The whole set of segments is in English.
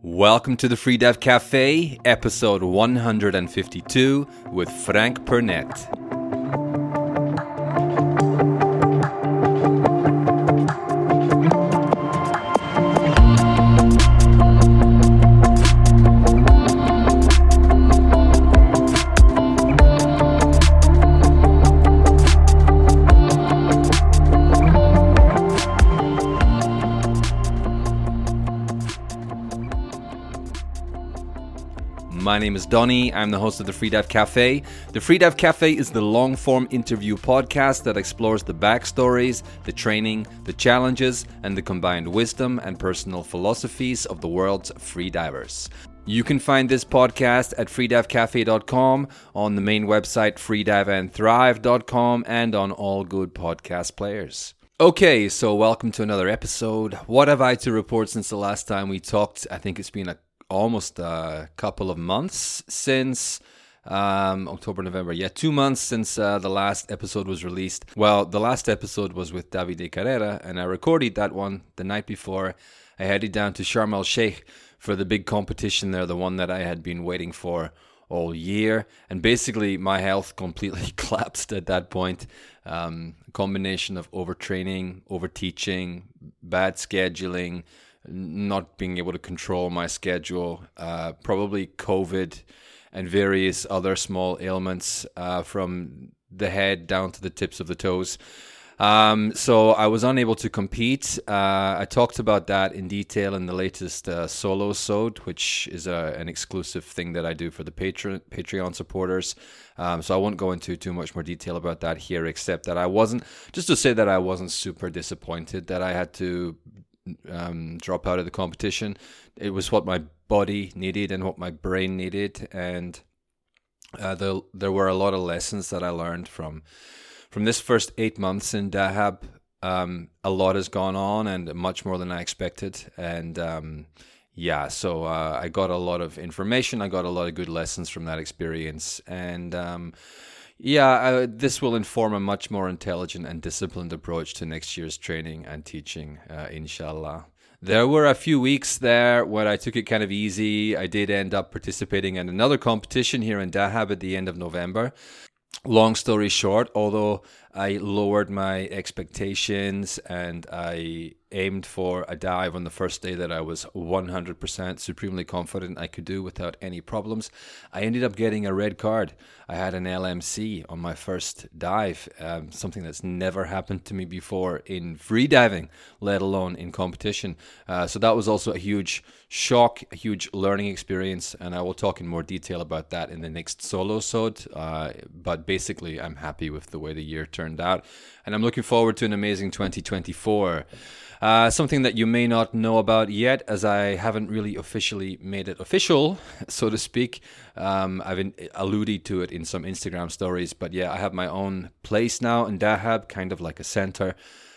Welcome to the Free Dive Cafe, episode 152 with Frank Pernette. My name is Donny. I'm the host of the Free Dive Cafe. The Free Dive Cafe is the long-form interview podcast that explores the backstories, the training, the challenges, and the combined wisdom and personal philosophies of the world's free divers. You can find this podcast at freedivecafe.com, on the main website freediveandthrive.com, and on all good podcast players. Okay, so welcome to another episode. What have I to report since the last time we talked? I think it's been almost a couple of months since October, November. 2 months since the last episode was released. Well, the last episode was with Davide Carrera, and I recorded that one the night before I headed down to Sharm el-Sheikh for the big competition there, the one that I had been waiting for all year. And basically, my health completely collapsed at that point. A combination of overtraining, overteaching, bad scheduling, not being able to control my schedule, probably COVID and various other small ailments from the head down to the tips of the toes. So I was unable to compete. I talked about that in detail in the latest solo-sode, which is an exclusive thing that I do for the Patreon supporters. So I won't go into too much more detail about that here, except that I wasn't super disappointed that I had to drop out of the competition. It was what my body needed and what my brain needed, and there were a lot of lessons that I learned from this first 8 months in Dahab. A lot has gone on, and much more than I expected, and so I got a lot of information. I got a lot of good lessons from that experience, and this will inform a much more intelligent and disciplined approach to next year's training and teaching, inshallah. There were a few weeks there where I took it kind of easy. I did end up participating in another competition here in Dahab at the end of November. Long story short, although I lowered my expectations and I aimed for a dive on the first day that I was 100% supremely confident I could do without any problems, I ended up getting a red card. I had an LMC on my first dive, something that's never happened to me before in free diving, let alone in competition. So that was also a huge shock, a huge learning experience, and I will talk in more detail about that in the next solo-sode. But basically, I'm happy with the way the year turned out, and I'm looking forward to an amazing 2024. Something that you may not know about yet, as I haven't really officially made it official, so to speak. I've alluded to it in some Instagram stories, but I have my own place now in Dahab, kind of like a center.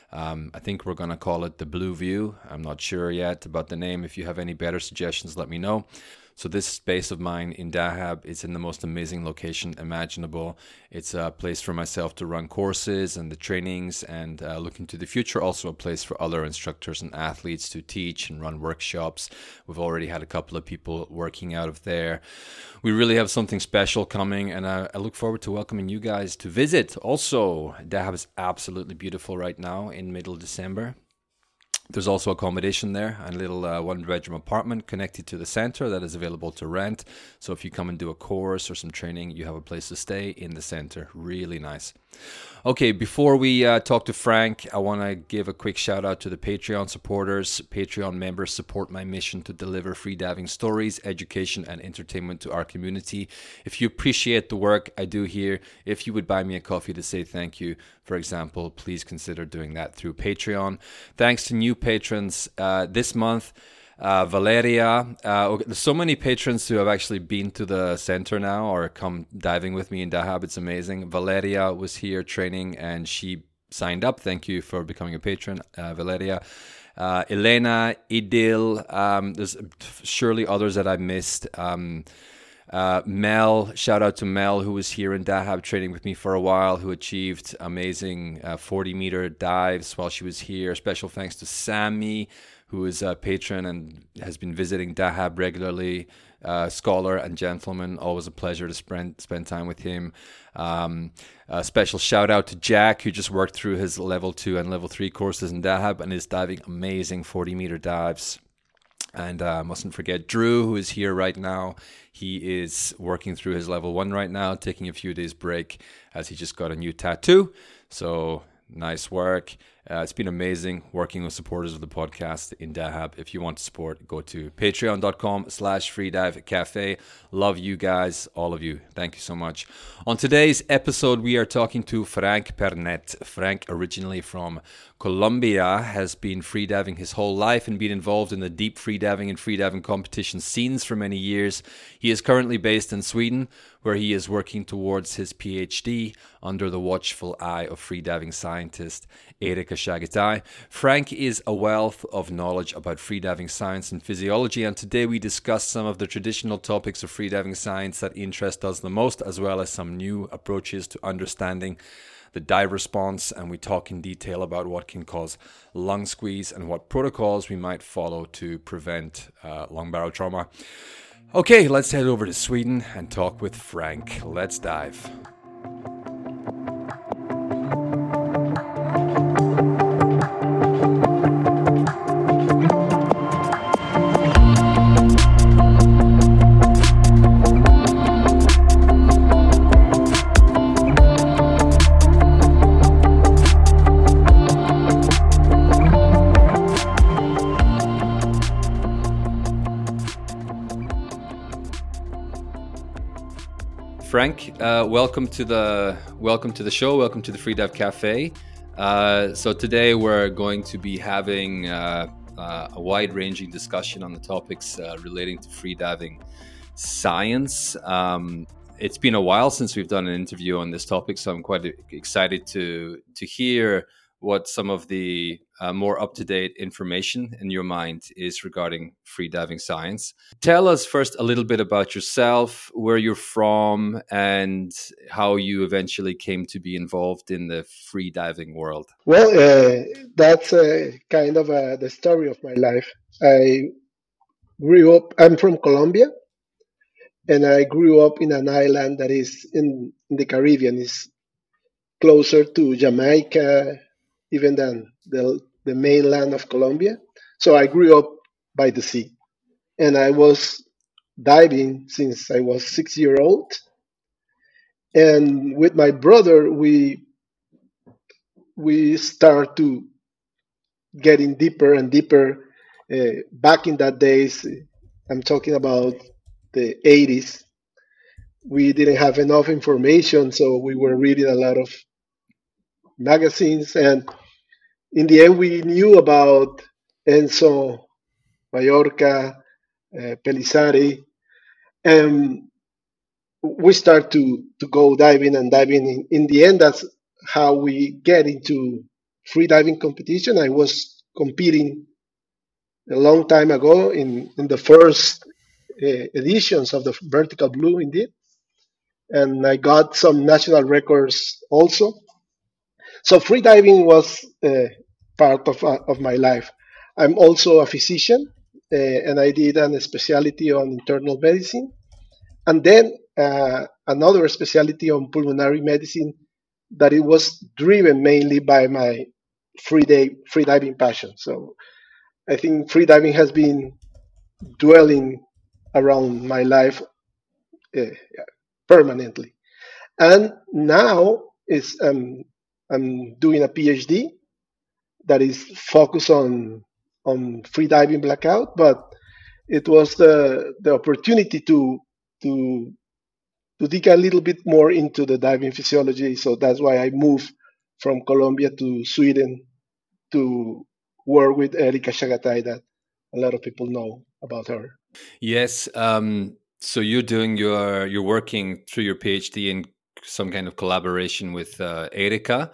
I think we're going to call it the Blue View. I'm not sure yet about the name. If you have any better suggestions, let me know. So this space of mine in Dahab is in the most amazing location imaginable. It's a place for myself to run courses and the trainings, and looking to the future, also a place for other instructors and athletes to teach and run workshops. We've already had a couple of people working out of there. We really have something special coming, and I look forward to welcoming you guys to visit. Also, Dahab is absolutely beautiful right now in middle December. There's also accommodation there, a little one-bedroom apartment connected to the center that is available to rent. So if you come and do a course or some training, you have a place to stay in the center. Really nice. Okay, before we talk to Frank, I want to give a quick shout out to the Patreon supporters. Patreon members support my mission to deliver free diving stories, education, and entertainment to our community. If you appreciate the work I do here, if you would buy me a coffee to say thank you, for example, please consider doing that through Patreon. Thanks to new patrons this month. Valeria, there's so many patrons who have actually been to the center now or come diving with me in Dahab. It's amazing. Valeria was here training and she signed up. Thank you for becoming a patron, Valeria. Elena, Idil, there's surely others that I missed. Mel, shout out to Mel, who was here in Dahab training with me for a while, who achieved amazing 40-meter dives while she was here. Special thanks to Sammy, who is a patron and has been visiting Dahab regularly. Scholar and gentleman, always a pleasure to spend time with him. A special shout out to Jack, who just worked through his level 2 and level 3 courses in Dahab and is diving amazing 40-meter dives. And mustn't forget Drew, who is here right now. He is working through his level 1 right now, taking a few days break as he just got a new tattoo. So nice work. It's been amazing working with supporters of the podcast in Dahab. If you want to support, go to patreon.com/freedivecafe. Love you guys, all of you. Thank you so much. On today's episode, we are talking to Frank Pernet. Frank, originally from Colombia, has been freediving his whole life and been involved in the deep freediving and freediving competition scenes for many years. He is currently based in Sweden, where he is working towards his PhD under the watchful eye of freediving scientist Erika Chagatai. Frank is a wealth of knowledge about freediving science and physiology, and today we discuss some of the traditional topics of freediving science that interest us the most, as well as some new approaches to understanding the dive response, and we talk in detail about what can cause lung squeeze and what protocols we might follow to prevent lung barrel trauma. Okay, let's head over to Sweden and talk with Frank. Let's dive. Frank, welcome to the show. Welcome to the Freedive Cafe. So today we're going to be having a wide-ranging discussion on the topics relating to freediving science. It's been a while since we've done an interview on this topic, so I'm quite excited to hear what some of the more up-to-date information in your mind is regarding freediving science. Tell us first a little bit about yourself, where you're from, and how you eventually came to be involved in the freediving world. Well, that's kind of the story of my life. I'm from Colombia, and I grew up in an island that is in the Caribbean. It's closer to Jamaica even than the mainland of Colombia. So I grew up by the sea, and I was diving since I was 6 years old. And with my brother, we start to getting deeper and deeper. Back in that days, I'm talking about the 80s. We didn't have enough information, so we were reading a lot of magazines, and in the end, we knew about Enzo, Mallorca, Pelissari, and we start to go diving and diving. In the end, that's how we get into free diving competition. I was competing a long time ago in the first editions of the Vertical Blue, indeed, and I got some national records also. So free diving was part of my life. I'm also a physician, and I did a specialty on internal medicine, and then another specialty on pulmonary medicine that it was driven mainly by my free diving passion. So I think free diving has been dwelling around my life permanently. And now I'm doing a PhD that is focused on free diving blackout, but it was the opportunity to dig a little bit more into the diving physiology. So that's why I moved from Colombia to Sweden to work with Erika Chagatai, that a lot of people know about her. Yes. So you're working through your PhD in some kind of collaboration with Erika.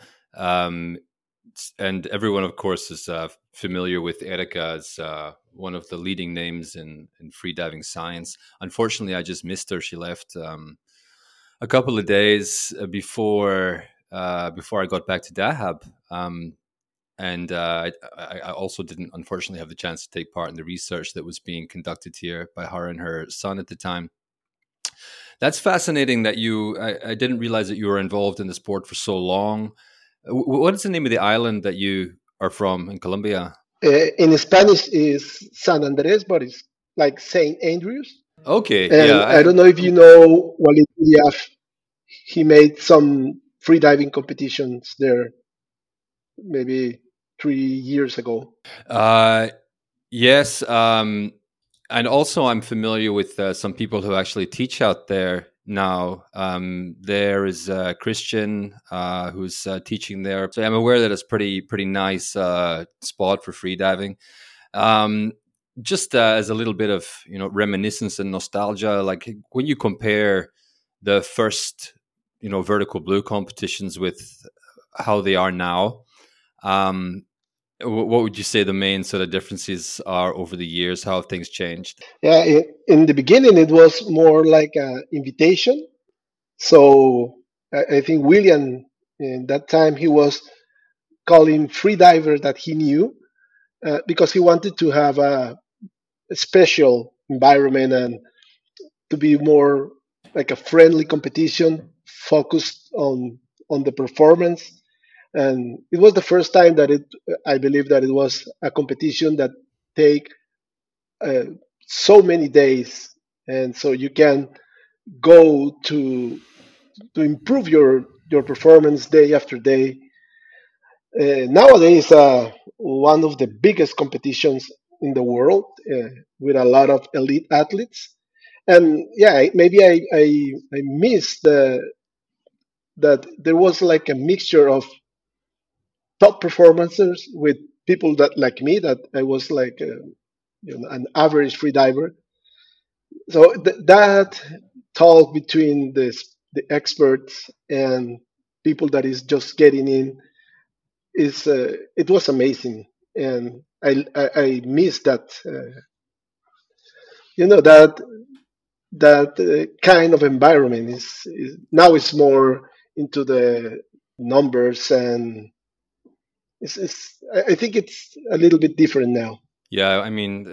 And everyone, of course, is familiar with Erika as one of the leading names in freediving science. Unfortunately, I just missed her. She left a couple of days before I got back to Dahab. and I also didn't, unfortunately, have the chance to take part in the research that was being conducted here by her and her son at the time. That's fascinating that I didn't realize that you were involved in the sport for so long. What is the name of the island that you are from in Colombia? In Spanish is San Andres, but it's like Saint Andrews. Okay, And I yeah. don't know if you know Walid Diaf. He made some free diving competitions there maybe 3 years ago. Uh, yes. And also, I'm familiar with some people who actually teach out there now. There is Christian who's teaching there, so I'm aware that it's pretty nice spot for freediving. Um, just as a little bit of reminiscence and nostalgia, like when you compare the first vertical blue competitions with how they are now. Um, what would you say the main sort of differences are over the years? How have things changed? Yeah, in the beginning it was more like an invitation. So I think William, in that time, he was calling free divers that he knew because he wanted to have a special environment and to be more like a friendly competition focused on the performance. And it was the first time that I believe that it was a competition that take uh, so many days, and so you can go to improve your performance day after day. Nowadays, one of the biggest competitions in the world with a lot of elite athletes. And yeah, maybe I missed that there was like a mixture of top performances with people that like me, that I was like an average free diver. So that talk between the experts and people that is just getting in is it was amazing, and I miss that that kind of environment is now it's more into the numbers, and I think it's a little bit different now. Yeah, I mean,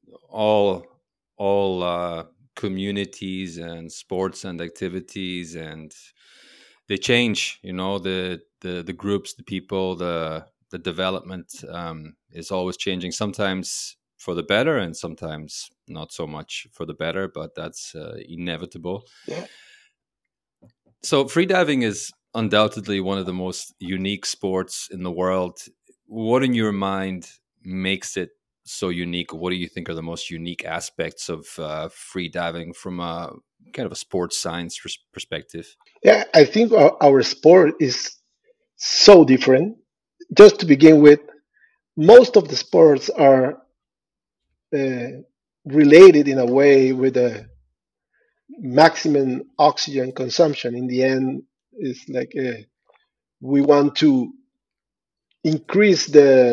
all communities and sports and activities, and they change. The groups, the people, the development is always changing. Sometimes for the better, and sometimes not so much for the better. But that's inevitable. Yeah, So freediving is undoubtedly one of the most unique sports in the world. What in your mind makes it so unique? What do you think are the most unique aspects of freediving from a kind of a sports science perspective? yeah. I think our sport is so different. Just to begin with, most of the sports are uh, related in a way with the maximum oxygen consumption. In the end, it's like we want to increase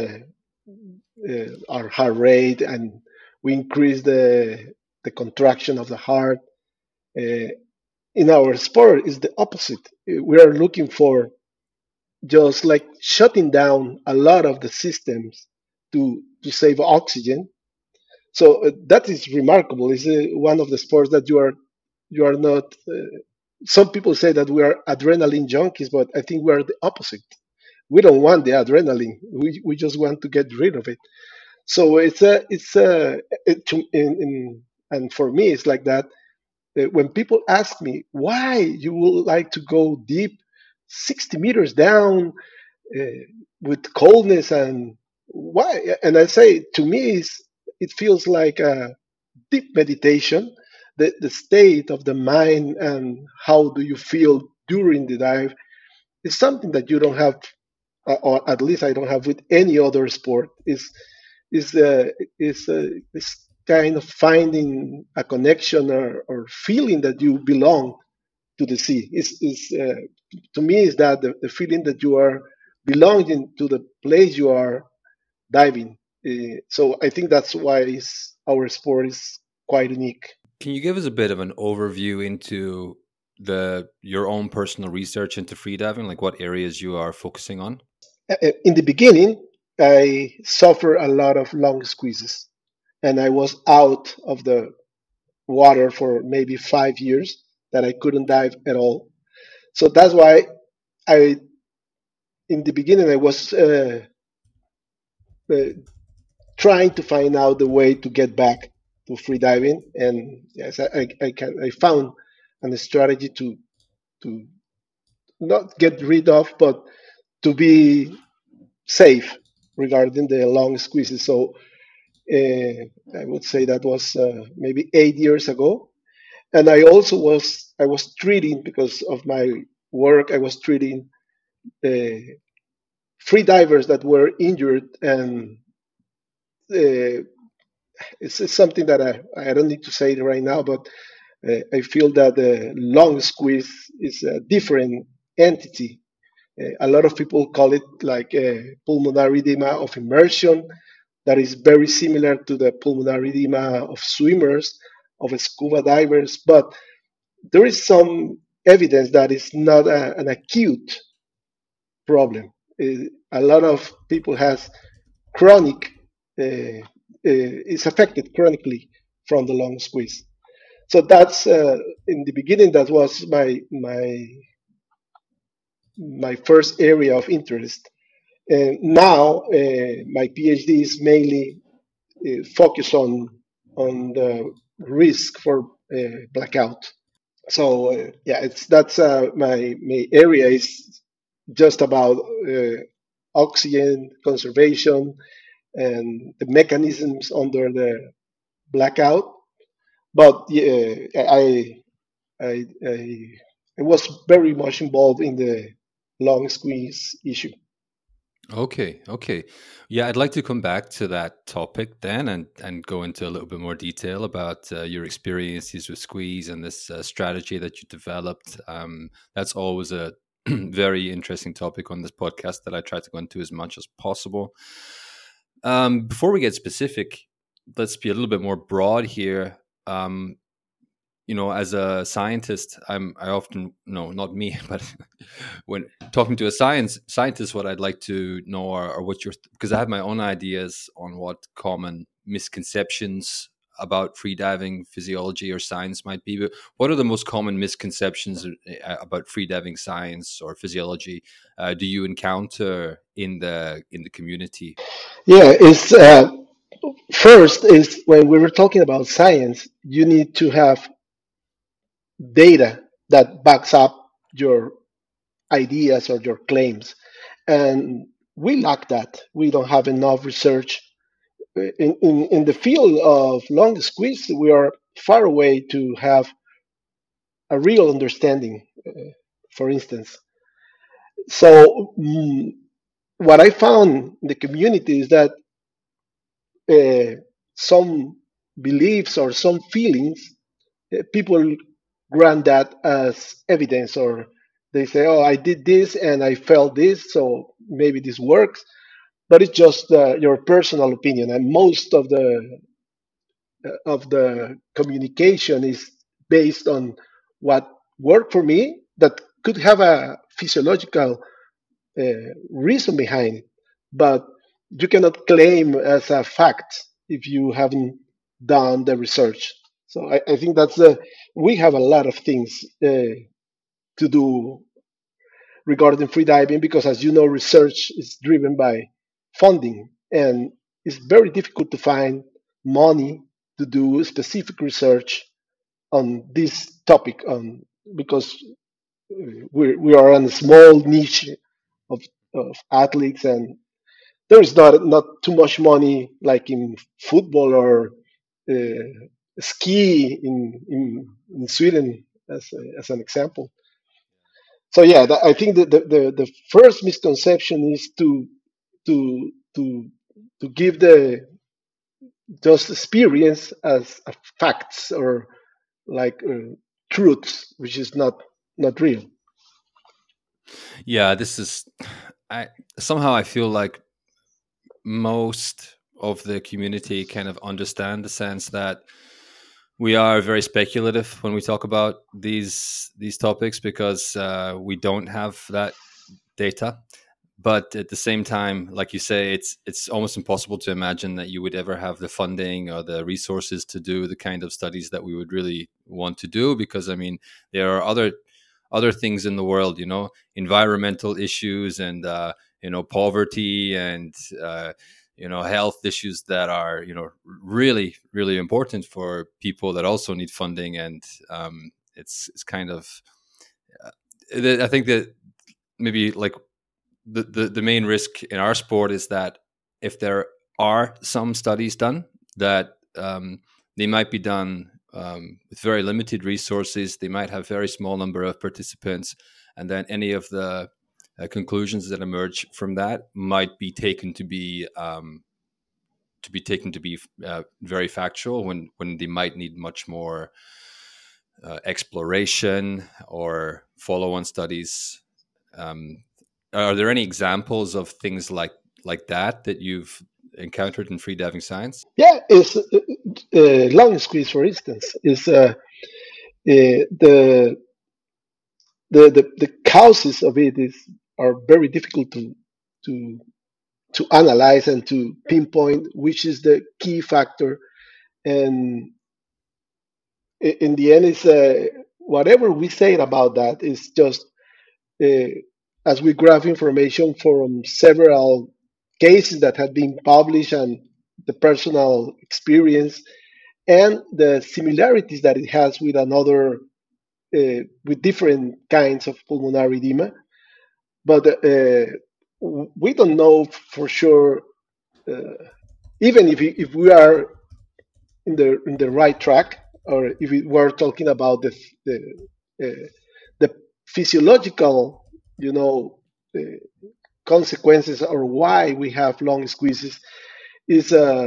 our heart rate, and we increase the contraction of the heart. Uh, in our sport, is the opposite. We are looking for just like shutting down a lot of the systems to save oxygen. So that is remarkable. It's one of the sports that you are not. Some people say that we are adrenaline junkies, but I think we are the opposite. We don't want the adrenaline. We just want to get rid of it. So and for me it's like that. When people ask me why you would like to go deep, 60 meters down, uh, with coldness, and why, and I say, to me it feels like a deep meditation. The state of the mind and how do you feel during the dive is something that you don't have, or at least I don't have with any other sport. Is this kind of finding a connection, or feeling that you belong to the sea. Is To me is that the feeling that you are belonging to the place you are diving. So I think that's why our sport is quite unique. Can you give us a bit of an overview into your own personal research into freediving, like what areas you are focusing on? In the beginning, I suffer a lot of long squeezes, and I was out of the water for maybe 5 years that I couldn't dive at all. So that's why I, in the beginning, I was uh, trying to find out the way to get back to free diving, and yes, I found a strategy to not get rid of, but to be safe regarding the long squeezes. So I would say that was maybe 8 years ago, and I was treating, because of my work, I was treating uh, free divers that were injured, and uh, it's something that I don't need to say it right now, but I feel that the long squeeze is a different entity. A lot of people call it like a pulmonary edema of immersion that is very similar to the pulmonary edema of swimmers, of scuba divers, but there is some evidence that it's not an acute problem. A lot of people has chronic, is affected chronically from the lung squeeze. So that's in the beginning. That was my first area of interest. And now my PhD is mainly focused on the risk for blackout. So yeah, it's that's my area is just about oxygen conservation and the mechanisms under the blackout. But yeah, I I was very much involved in the long squeeze issue. Okay, okay. Yeah, I'd like to come back to that topic then and go into a little bit more detail about your experiences with Squeeze and this strategy that you developed. That's always a very interesting topic on this podcast that I try to go into as much as possible. Before we get specific, let's be a little bit more broad here. Um, as a scientist, I often, no, not me, but when talking to a scientist, what I'd like to know are what you're, because I have my own ideas on what common misconceptions about freediving physiology or science might be. But what are the most common misconceptions about freediving science or physiology do you encounter in the community? Yeah, it's first is when we were talking about science, you need to have data that backs up your ideas or your claims, and we lack that. We don't have enough research in the field of long squeeze. We are far away to have a real understanding, for instance. So what I found in the community is that uh, some beliefs or some feelings, people grant that as evidence, or they say, "Oh, I did this and I felt this, so maybe this works." But it's just your personal opinion, and most of the communication is based on what worked for me that could have a physiological reason behind it, but you cannot claim as a fact if you haven't done the research. So I think that's we have a lot of things to do regarding free diving, because, as you know, research is driven by funding, and it's very difficult to find money to do specific research on this topic, because we are in a small niche of, of athletes, and there is not too much money like in football or uh, ski in Sweden, as an example. So yeah, I think that the first misconception is to to to give the just experience as a facts, or like truths, which is not real. Yeah, this is. I somehow I feel like most of the community kind of understand the sense that we are very speculative when we talk about these topics because we don't have that data. but at the same time, like you say, it's almost impossible to imagine that you would ever have the funding or the resources to do the kind of studies that we would really want to do, because I mean there are other things in the world, you know, environmental issues and you know, poverty and you know, health issues that are, you know, really really important for people that also need funding. And it's kind of I think that maybe like the main risk in our sport is that if there are some studies done, that they might be done with very limited resources. They might have very small number of participants, and then any of the conclusions that emerge from that might be taken to be very factual, when they might need much more exploration or follow-on studies. Are there any examples of things like that you've encountered in freediving science? Yeah, it's long squeeze, for instance, is the the causes of it is are very difficult to to analyze and to pinpoint which is the key factor. And in the end, it's whatever we say about that is just uh, as we grab information from several cases that have been published and the personal experience and the similarities that it has with another with different kinds of pulmonary edema. But we don't know for sure, uh, even if we are in the right track, or if we were talking about the physiological, you know, uh, consequences or why we have long squeezes is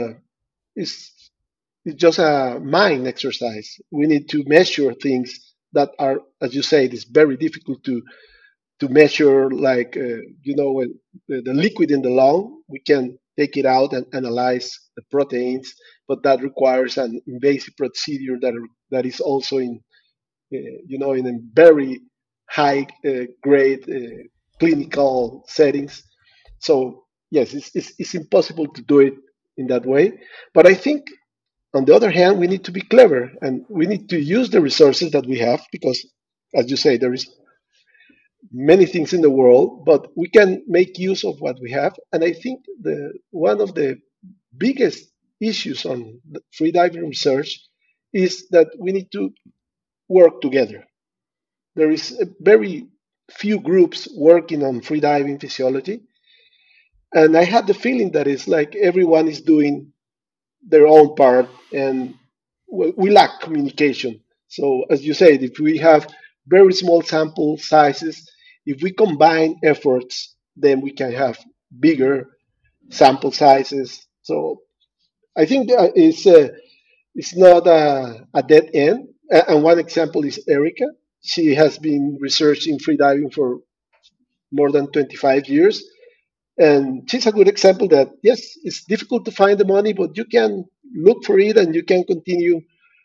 is it's just a mind exercise. We need to measure things that are, as you say, it's very difficult to measure. Like you know, when the liquid in the lung, we can take it out and analyze the proteins, but that requires an invasive procedure that is also in you know, in a very high grade clinical settings. So yes, it's impossible to do it in that way. But I think on the other hand, we need to be clever and we need to use the resources that we have because, as you say, there is many things in the world, but we can make use of what we have. And I think the one of the biggest issues on freediving research is that we need to work together. There is a very few groups working on freediving physiology, and I had the feeling that it's like everyone is doing their own part, and we lack communication. So, as you said, if we have very small sample sizes, if we combine efforts, then we can have bigger sample sizes. So, I think it's not a dead end. And one example is Erica. She has been researching freediving for more than 25 years. And she's a good example that, yes, it's difficult to find the money, but you can look for it and you can continue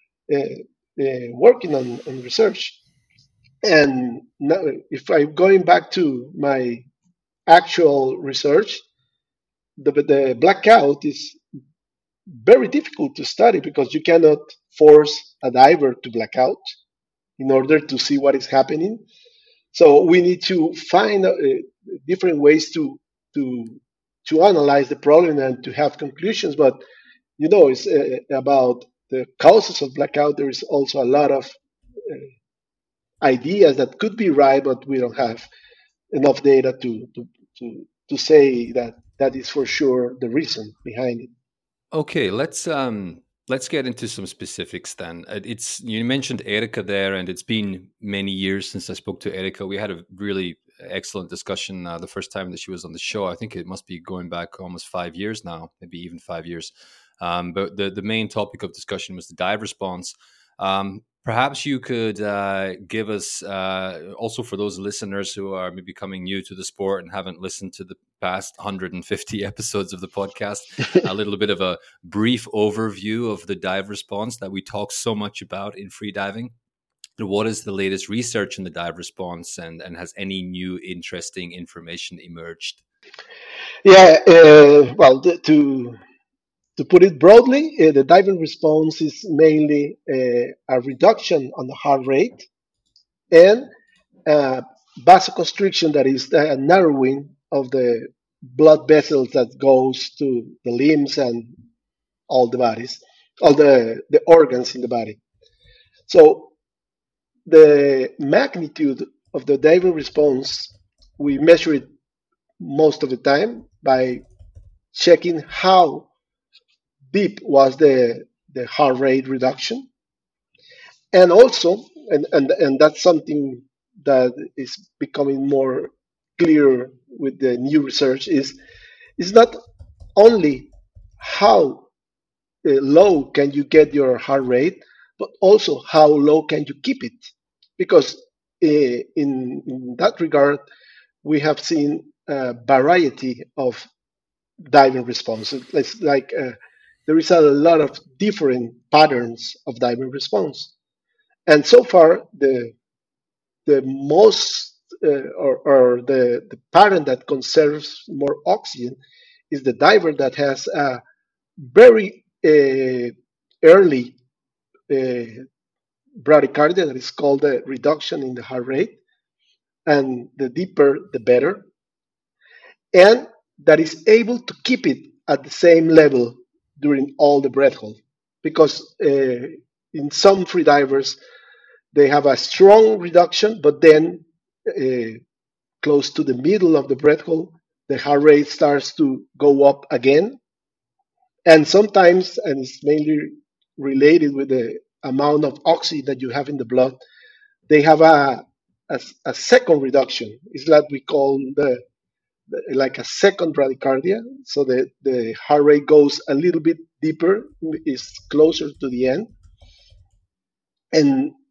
working on research. And now, if I'm going back to my actual research, the blackout is very difficult to study because you cannot force a diver to black out in order to see what is happening. So we need to find different ways to to analyze the problem and to have conclusions. But you know, it's about the causes of blackout. There is also a lot of ideas that could be right, but we don't have enough data to say that that is for sure the reason behind it. Okay, let's get into some specifics then. It's you mentioned Erica there, and it's been many years since I spoke to Erica. We had a really excellent discussion the first time that she was on the show. I think it must be going back almost 5 years now, maybe even 5 years. But the main topic of discussion was the dive response. Perhaps you could give us, also for those listeners who are maybe coming new to the sport and haven't listened to the past 150 episodes of the podcast, a little bit of a brief overview of the dive response that we talk so much about in freediving. What is the latest research in the dive response, and has any new interesting information emerged? Yeah, well, to put it broadly, the diving response is mainly a reduction on the heart rate and uh, vasoconstriction, that is a narrowing of the blood vessels that goes to the limbs and all the bodies, all the organs in the body. So the magnitude of the diving response, we measure it most of the time by checking how deep was the heart rate reduction. And also, and that's something that is becoming more clear with the new research, is not only how low can you get your heart rate, but also how low can you keep it. Because in that regard, we have seen a variety of diving responses. It's like there is a lot of different patterns of diving response. And so far, the most or the pattern that conserves more oxygen is the diver that has a very early uh, bradycardia, that is called a reduction in the heart rate, and the deeper the better, and that is able to keep it at the same level during all the breath hold. Because in some free divers, they have a strong reduction, but then uh, close to the middle of the breath hold, the heart rate starts to go up again. And sometimes, and it's mainly related with the amount of oxygen that you have in the blood, they have a second reduction. It's what we call like a second bradycardia. So the heart rate goes a little bit deeper, is closer to the end, and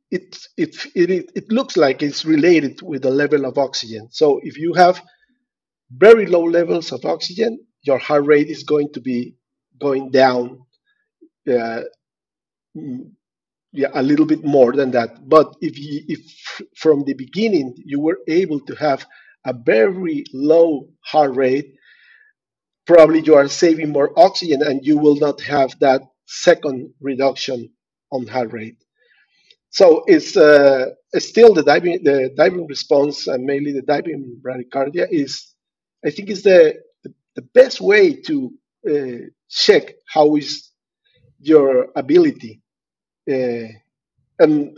it looks like it's related with the level of oxygen. So if you have very low levels of oxygen, your heart rate is going to be going down, uh, mm, yeah, a little bit more than that. But if from the beginning you were able to have a very low heart rate, probably you are saving more oxygen and you will not have that second reduction on heart rate. So it's still the diving response, and mainly the diving bradycardia, is, I think, is the best way to check how is your ability. Uh, and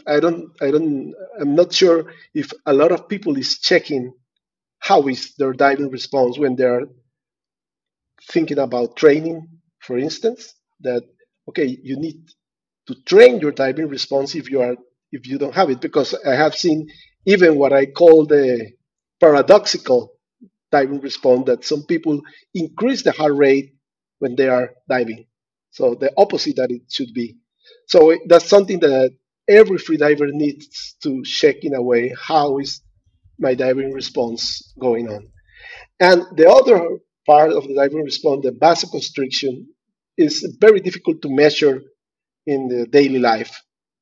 I'm not sure if a lot of people is checking how is their diving response when they're thinking about training, for instance. That, okay, you need to train your diving response if you don't have it, because I have seen even what I call the paradoxical diving response, that some people increase the heart rate when they are diving, so the opposite that it should be. So that's something that every free diver needs to check in a way: how is my diving response going on? And the other part of the diving response, the vasoconstriction, is very difficult to measure in the daily life.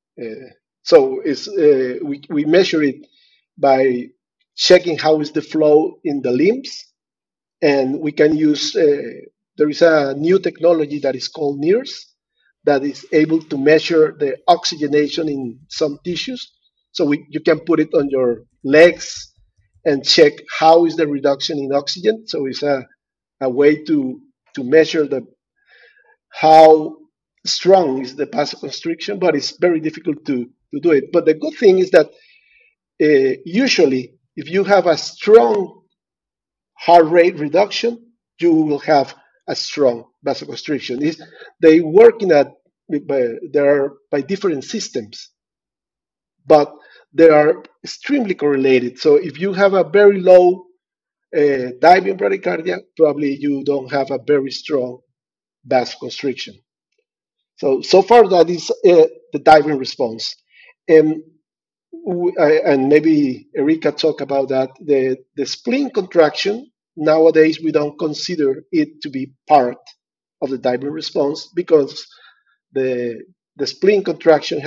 So we measure it by checking how is the flow in the limbs, and we can use there is a new technology that is called NIRS, that is able to measure the oxygenation in some tissues. So you can put it on your legs and check how is the reduction in oxygen. So it's a way to measure the how strong is the vasoconstriction, but it's very difficult to do it. But the good thing is that usually, if you have a strong heart rate reduction, you will have a strong vasoconstriction. They work they are by different systems, but they are extremely correlated. So if you have a very low diving bradycardia, probably you don't have a very strong vasoconstriction. So far that is the diving response. And and maybe Erika talk about that. The spleen contraction, nowadays we don't consider it to be part of the diving response, because the the spleen contraction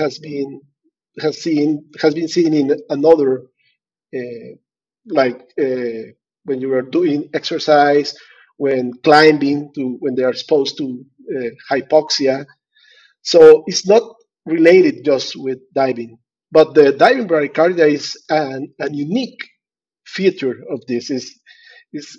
has been seen in another uh, like when you are doing exercise, when climbing, to when they are exposed to hypoxia. So it's not related just with diving. But the diving bradycardia is an unique feature of this. Is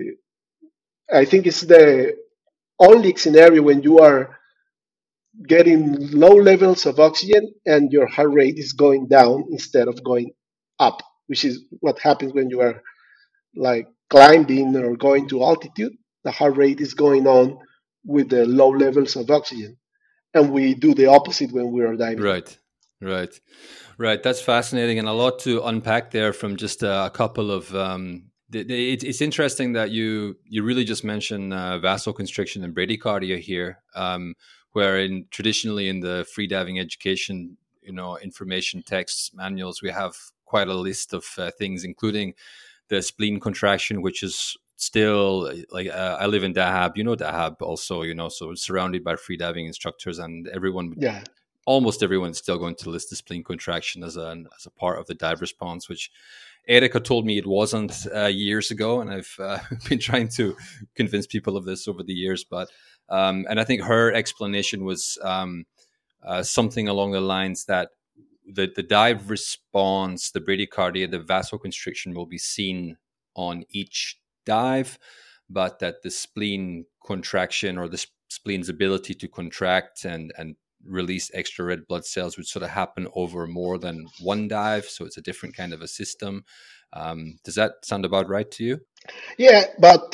I think it's the only scenario when you are getting low levels of oxygen and your heart rate is going down instead of going up, which is what happens when you are like climbing or going to altitude. The heart rate is going on with the low levels of oxygen. And we do the opposite when we are diving. Right, right, right. That's fascinating and a lot to unpack there from just a couple of. It's interesting that you really just mentioned vasoconstriction and bradycardia here, where traditionally in the freediving education, information texts manuals, we have quite a list of things, including the spleen contraction, which is still like I live in Dahab, Dahab also, so surrounded by freediving instructors, and Yeah. almost everyone's still going to list the spleen contraction as a part of the dive response, which Erica told me it wasn't years ago, and I've been trying to convince people of this over the years. But and I think her explanation was something along the lines that the dive response, the bradycardia, the vasoconstriction will be seen on each dive, but that the spleen contraction or the spleen's ability to contract and release extra red blood cells would sort of happen over more than one dive. So it's a different kind of a system. Does that sound about right to you? Yeah, but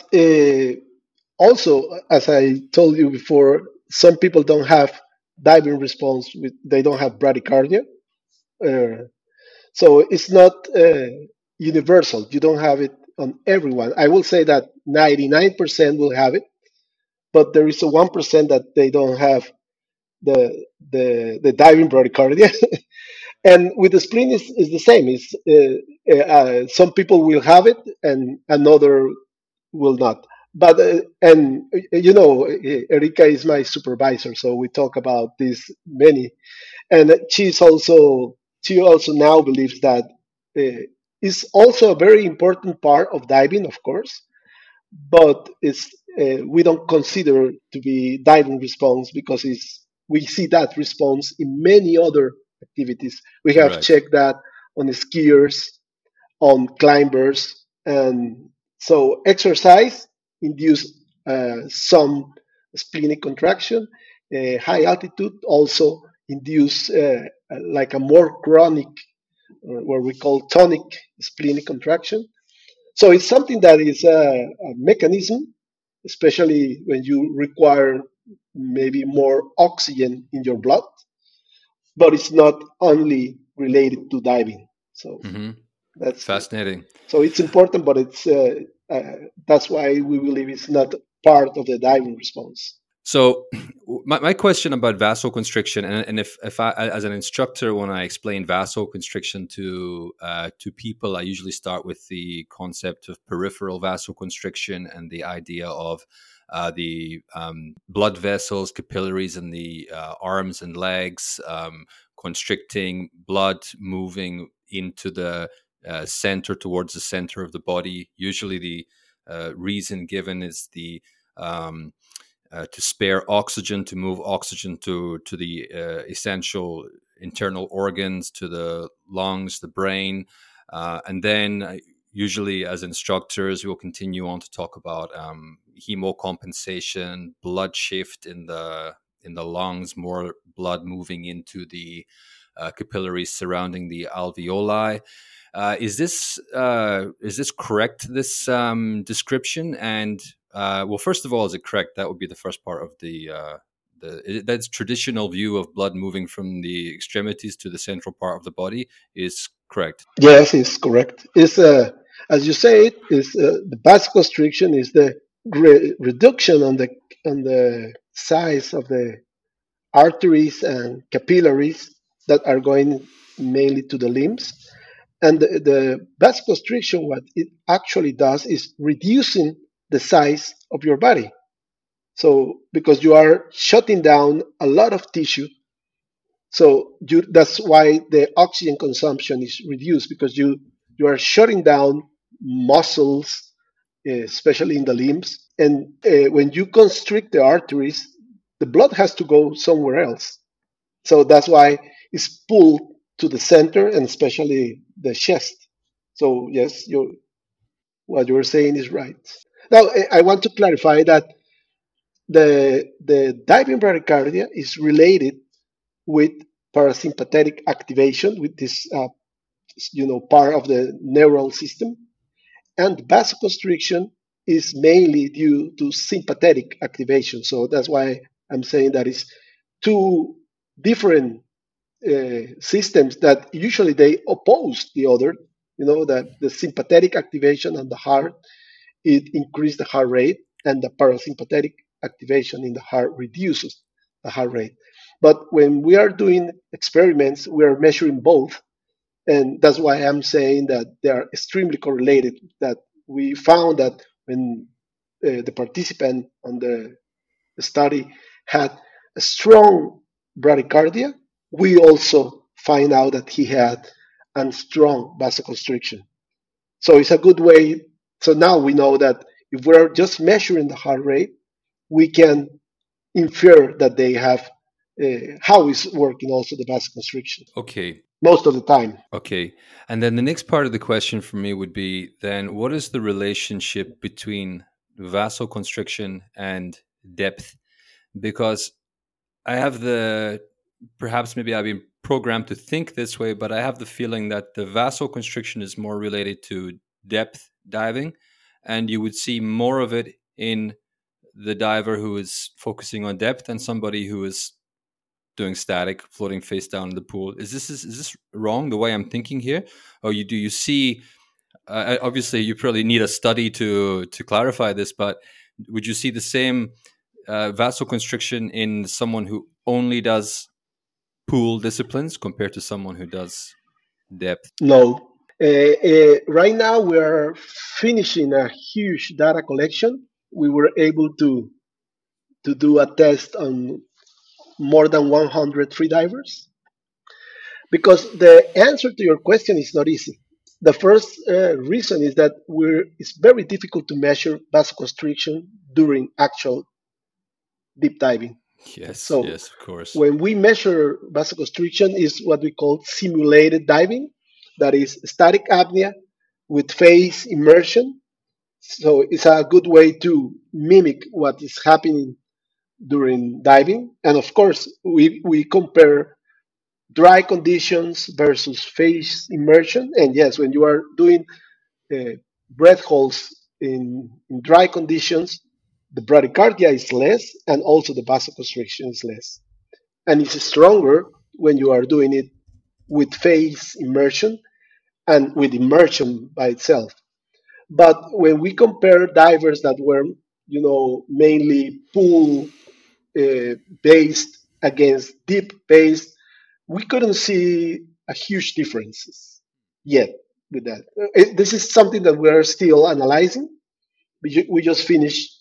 also, as I told you before, some people don't have diving response with they don't have bradycardia. Uh, so it's not universal. You don't have it on everyone. I will say that 99% will have it, but there is a 1% that they don't have the diving bradycardia. And with the spleen is the same. It's some people will have it and another will not. But and Erika is my supervisor, so we talk about this many. And she also now believes that it's also a very important part of diving, of course, but it's we don't consider to be diving response because we see that response in many other activities. We have Right. checked that on the skiers, on climbers, and so exercise induce some splenic contraction. High altitude also induce like a more chronic, what we call tonic splenic contraction. So it's something that is a mechanism, especially when you require maybe more oxygen in your blood, but it's not only related to diving. So Hmm. that's Fascinating. so it's important, but that's why we believe it's not part of the diving response. So, my question about vasoconstriction, and if I, as an instructor, when I explain vasoconstriction to people, I usually start with the concept of peripheral vasoconstriction and the idea of the blood vessels, capillaries in the arms and legs constricting, blood moving into the center, towards the center of the body. Usually, the reason given is the to spare oxygen, to move oxygen to the essential internal organs, to the lungs, the brain, and then usually as instructors, we'll continue on to talk about hemocompensation, blood shift in the lungs, more blood moving into the capillaries surrounding the alveoli. Is this correct? This description, and well, first of all, is it correct? That would be the first part of that's traditional view of blood moving from the extremities to the central part of the body is correct. Yes, it's correct. It's as you say, it is the vasoconstriction is the reduction on the size of the arteries and capillaries that are going mainly to the limbs. And the vasoconstriction, what it actually does is reducing the size of your body. So because you are shutting down a lot of tissue, so that's why the oxygen consumption is reduced because you are shutting down muscles, especially in the limbs. And when you constrict the arteries, the blood has to go somewhere else. So that's why it's pulled to the center and especially the chest. So yes, what you were saying is right. Now I want to clarify that the diving bradycardia is related with parasympathetic activation, with this part of the neural system, and vasoconstriction is mainly due to sympathetic activation. So that's why I'm saying that it's two different systems that usually they oppose the other. That the sympathetic activation on the heart, it increases the heart rate, and the parasympathetic activation in the heart reduces the heart rate. But when we are doing experiments, we are measuring both, and that's why I'm saying that they are extremely correlated. That we found that when the participant on the study had a strong bradycardia, we also find out that he had a strong vasoconstriction. So it's a good way. So now we know that if we're just measuring the heart rate, we can infer that they have how is working also the vasoconstriction Okay. most of the time. Okay. And then the next part of the question for me would be then what is the relationship between vasoconstriction and depth? Because I have perhaps maybe I've been programmed to think this way, but I have the feeling that the vasoconstriction is more related to depth diving, and you would see more of it in the diver who is focusing on depth and somebody who is doing static, floating face down in the pool. Is this wrong the way I'm thinking here? Or do you see? Obviously, you probably need a study to clarify this, but would you see the same vasoconstriction in someone who only does pool disciplines compared to someone who does depth? No. Right now, we are finishing a huge data collection. We were able to do a test on more than 100 freedivers because the answer to your question is not easy. The first reason is that it's very difficult to measure vasoconstriction during actual deep diving. Yes, So yes, of course. when we measure vasoconstriction is what we call simulated diving, that is static apnea with phase immersion. So it's a good way to mimic what is happening during diving. And of course, we compare dry conditions versus phase immersion. And yes, when you are doing breath holds in dry conditions, the bradycardia is less and also the vasoconstriction is less. And it's stronger when you are doing it with phase immersion and with immersion by itself. But when we compare divers that were, mainly pool based against deep based, we couldn't see a huge differences yet with that. This is something that we're still analyzing. We just finished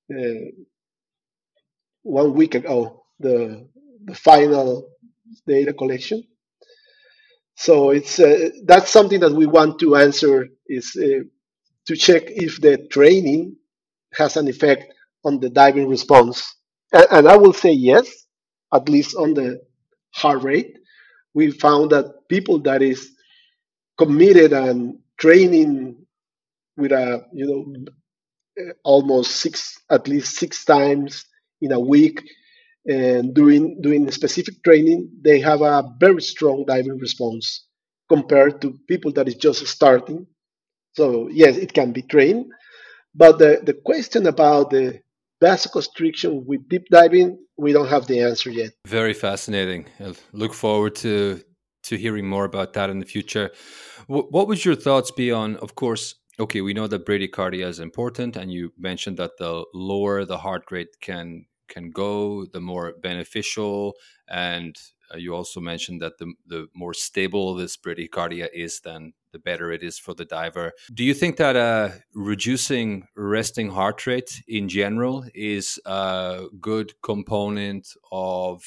1 week ago the final data collection. So it's that's something that we want to answer is to check if the training has an effect on the diving response. And I will say yes, at least on the heart rate. We found that people that is committed and training with a almost at least 6 times in a week and doing specific training, they have a very strong diving response compared to people that is just starting. So yes, it can be trained, but the question about the vasoconstriction with deep diving, we don't have the answer yet. Very fascinating. I look forward to hearing more about that in the future. What would your thoughts be on, of course, okay, we know that bradycardia is important, and you mentioned that the lower the heart rate can go, the more beneficial, and you also mentioned that the more stable this bradycardia is, then the better it is for the diver. Do you think that reducing resting heart rate in general is a good component of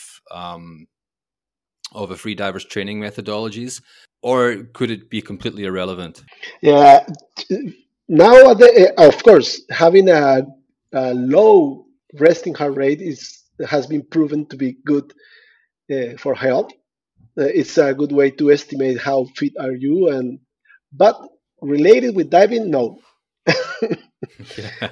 a free diver's training methodologies, or could it be completely irrelevant? Yeah, Nowadays, of course, having a low resting heart rate has been proven to be good for health. It's a good way to estimate how fit are you, and but related with diving, no. Yeah.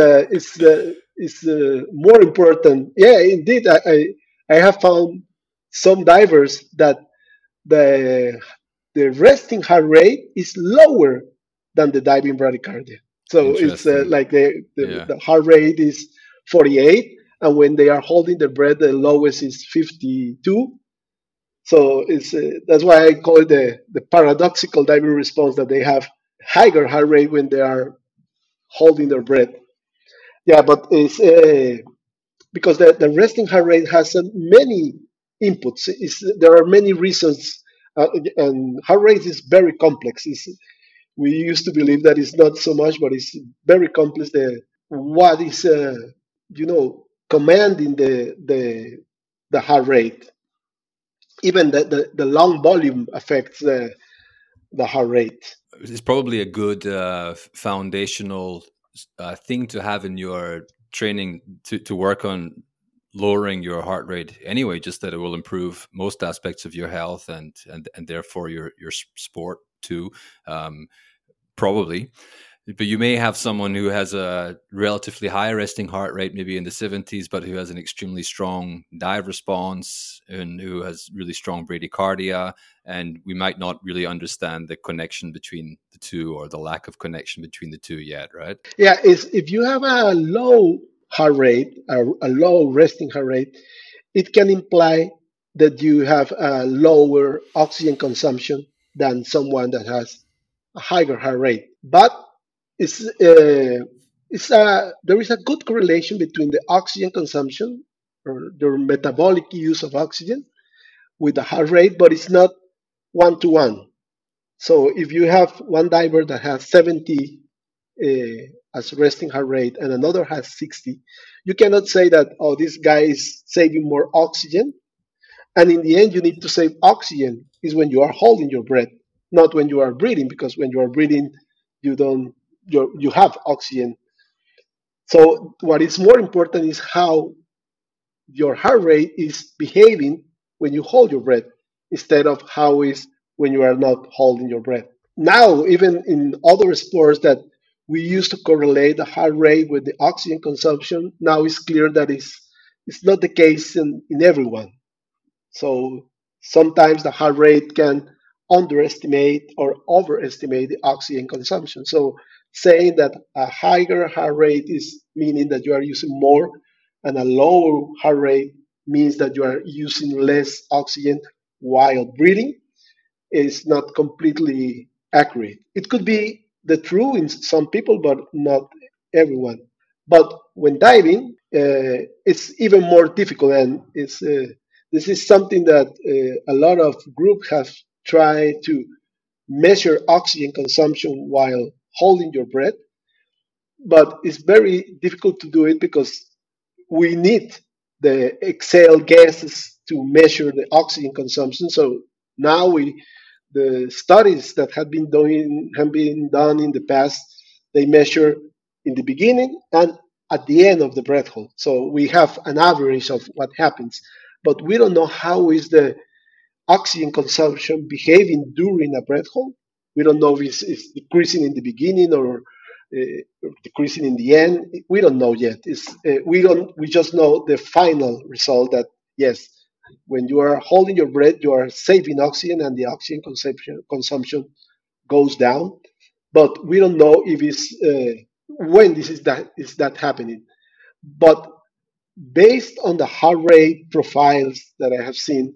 It's more important. Yeah, indeed, I have found some divers that the the resting heart rate is lower than the diving bradycardia. So it's Interesting. like Yeah. the heart rate is 48, and when they are holding their breath, the lowest is 52. So it's that's why I call it the paradoxical diving response, that they have higher heart rate when they are holding their breath. Yeah, but it's because the resting heart rate has many inputs. There are many reasons, and heart rate is very complex. We used to believe that it's not so much, but it's very complex. What is commanding the heart rate? Even the lung volume affects the heart rate. It's probably a good foundational thing to have in your training to work on lowering your heart rate anyway, just that it will improve most aspects of your health and therefore your sport too. Probably. But you may have someone who has a relatively high resting heart rate, maybe in the 70s, but who has an extremely strong dive response and who has really strong bradycardia. And we might not really understand the connection between the two, or the lack of connection between the two yet, right? Yeah, is if you have a low heart rate, a low resting heart rate, it can imply that you have a lower oxygen consumption than someone that has a higher heart rate. But there is a good correlation between the oxygen consumption or the metabolic use of oxygen with the heart rate, but it's not one to one. So if you have one diver that has 70 as resting heart rate and another has 60, you cannot say that, oh, this guy is saving more oxygen. And in the end, you need to save oxygen is when you are holding your breath, not when you are breathing, because when you are breathing, you don't you have oxygen. So what is more important is how your heart rate is behaving when you hold your breath, instead of how is when you are not holding your breath. Now, even in other sports that we used to correlate the heart rate with the oxygen consumption, now it's clear that it's not the case in everyone. So sometimes the heart rate can underestimate or overestimate the oxygen consumption. So saying that a higher heart rate is meaning that you are using more, and a lower heart rate means that you are using less oxygen while breathing, is not completely accurate. It could be the true in some people, but not everyone. But when diving, it's even more difficult, and this is something that a lot of groups have tried to measure oxygen consumption while holding your breath, but it's very difficult to do it because we need the exhaled gases to measure the oxygen consumption. So now the studies that have been done in the past, they measure in the beginning and at the end of the breath hold. So we have an average of what happens, but we don't know how is the oxygen consumption behaving during a breath hold. We don't know if it's decreasing in the beginning or decreasing in the end. We don't know yet. We don't. We just know the final result that yes, when you are holding your breath, you are saving oxygen, and the oxygen consumption goes down. But we don't know if it's when this is that happening. But based on the heart rate profiles that I have seen,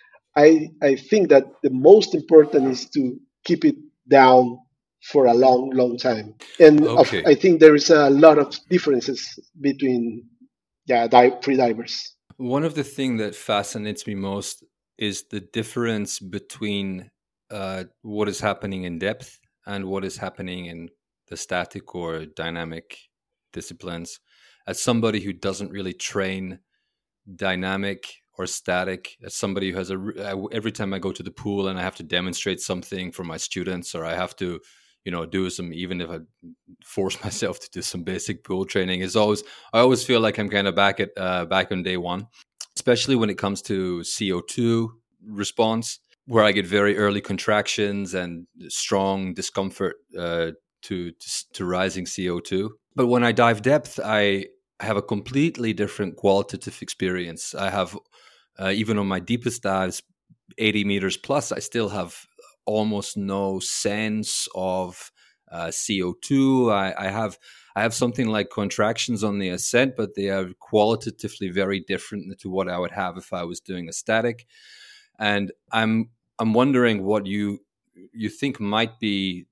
I think that the most important is to keep it down for a long, long time. And Okay. I think there is a lot of differences between free divers. One of the things that fascinates me most is the difference between what is happening in depth and what is happening in the static or dynamic disciplines. As somebody who doesn't really train dynamic or static, as somebody who has every time I go to the pool and I have to demonstrate something for my students, or I have to do some, even if I force myself to do some basic pool training, is always, I always feel like I'm kind of back on day one, especially when it comes to CO2 response, where I get very early contractions and strong discomfort to rising CO2. But when I dive depth, I have a completely different qualitative experience. I have, even on my deepest dives, 80 meters plus, I still have almost no sense of CO2. I have something like contractions on the ascent, but they are qualitatively very different to what I would have if I was doing a static. And I'm wondering what you think might be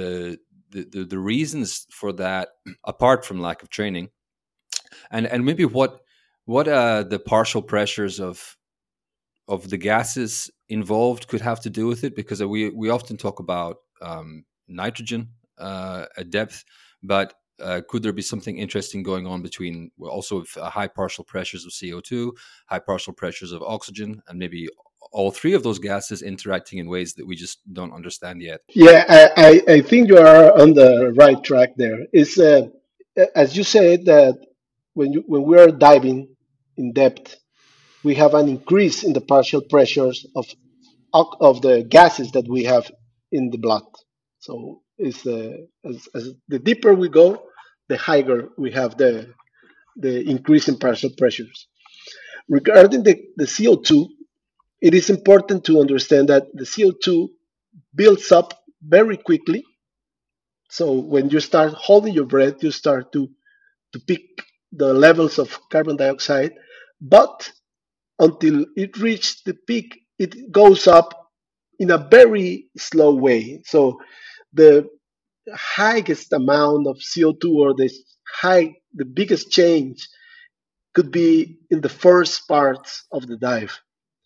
the reasons for that, apart from lack of training, and maybe what the partial pressures of the gases involved could have to do with it, because we often talk about nitrogen at depth, but could there be something interesting going on between, well, also with high partial pressures of CO2, high partial pressures of oxygen, and maybe all three of those gases interacting in ways that we just don't understand yet? Yeah, I think you are on the right track there. It's as you said that when we are diving in depth, we have an increase in the partial pressures of the gases that we have in the blood. So it's as the deeper we go, the higher we have the increase in partial pressures. Regarding the CO2, it is important to understand that the CO2 builds up very quickly. So when you start holding your breath, you start to pick the levels of carbon dioxide, but until it reaches the peak, it goes up in a very slow way. So the highest amount of CO2 or the biggest change could be in the first parts of the dive.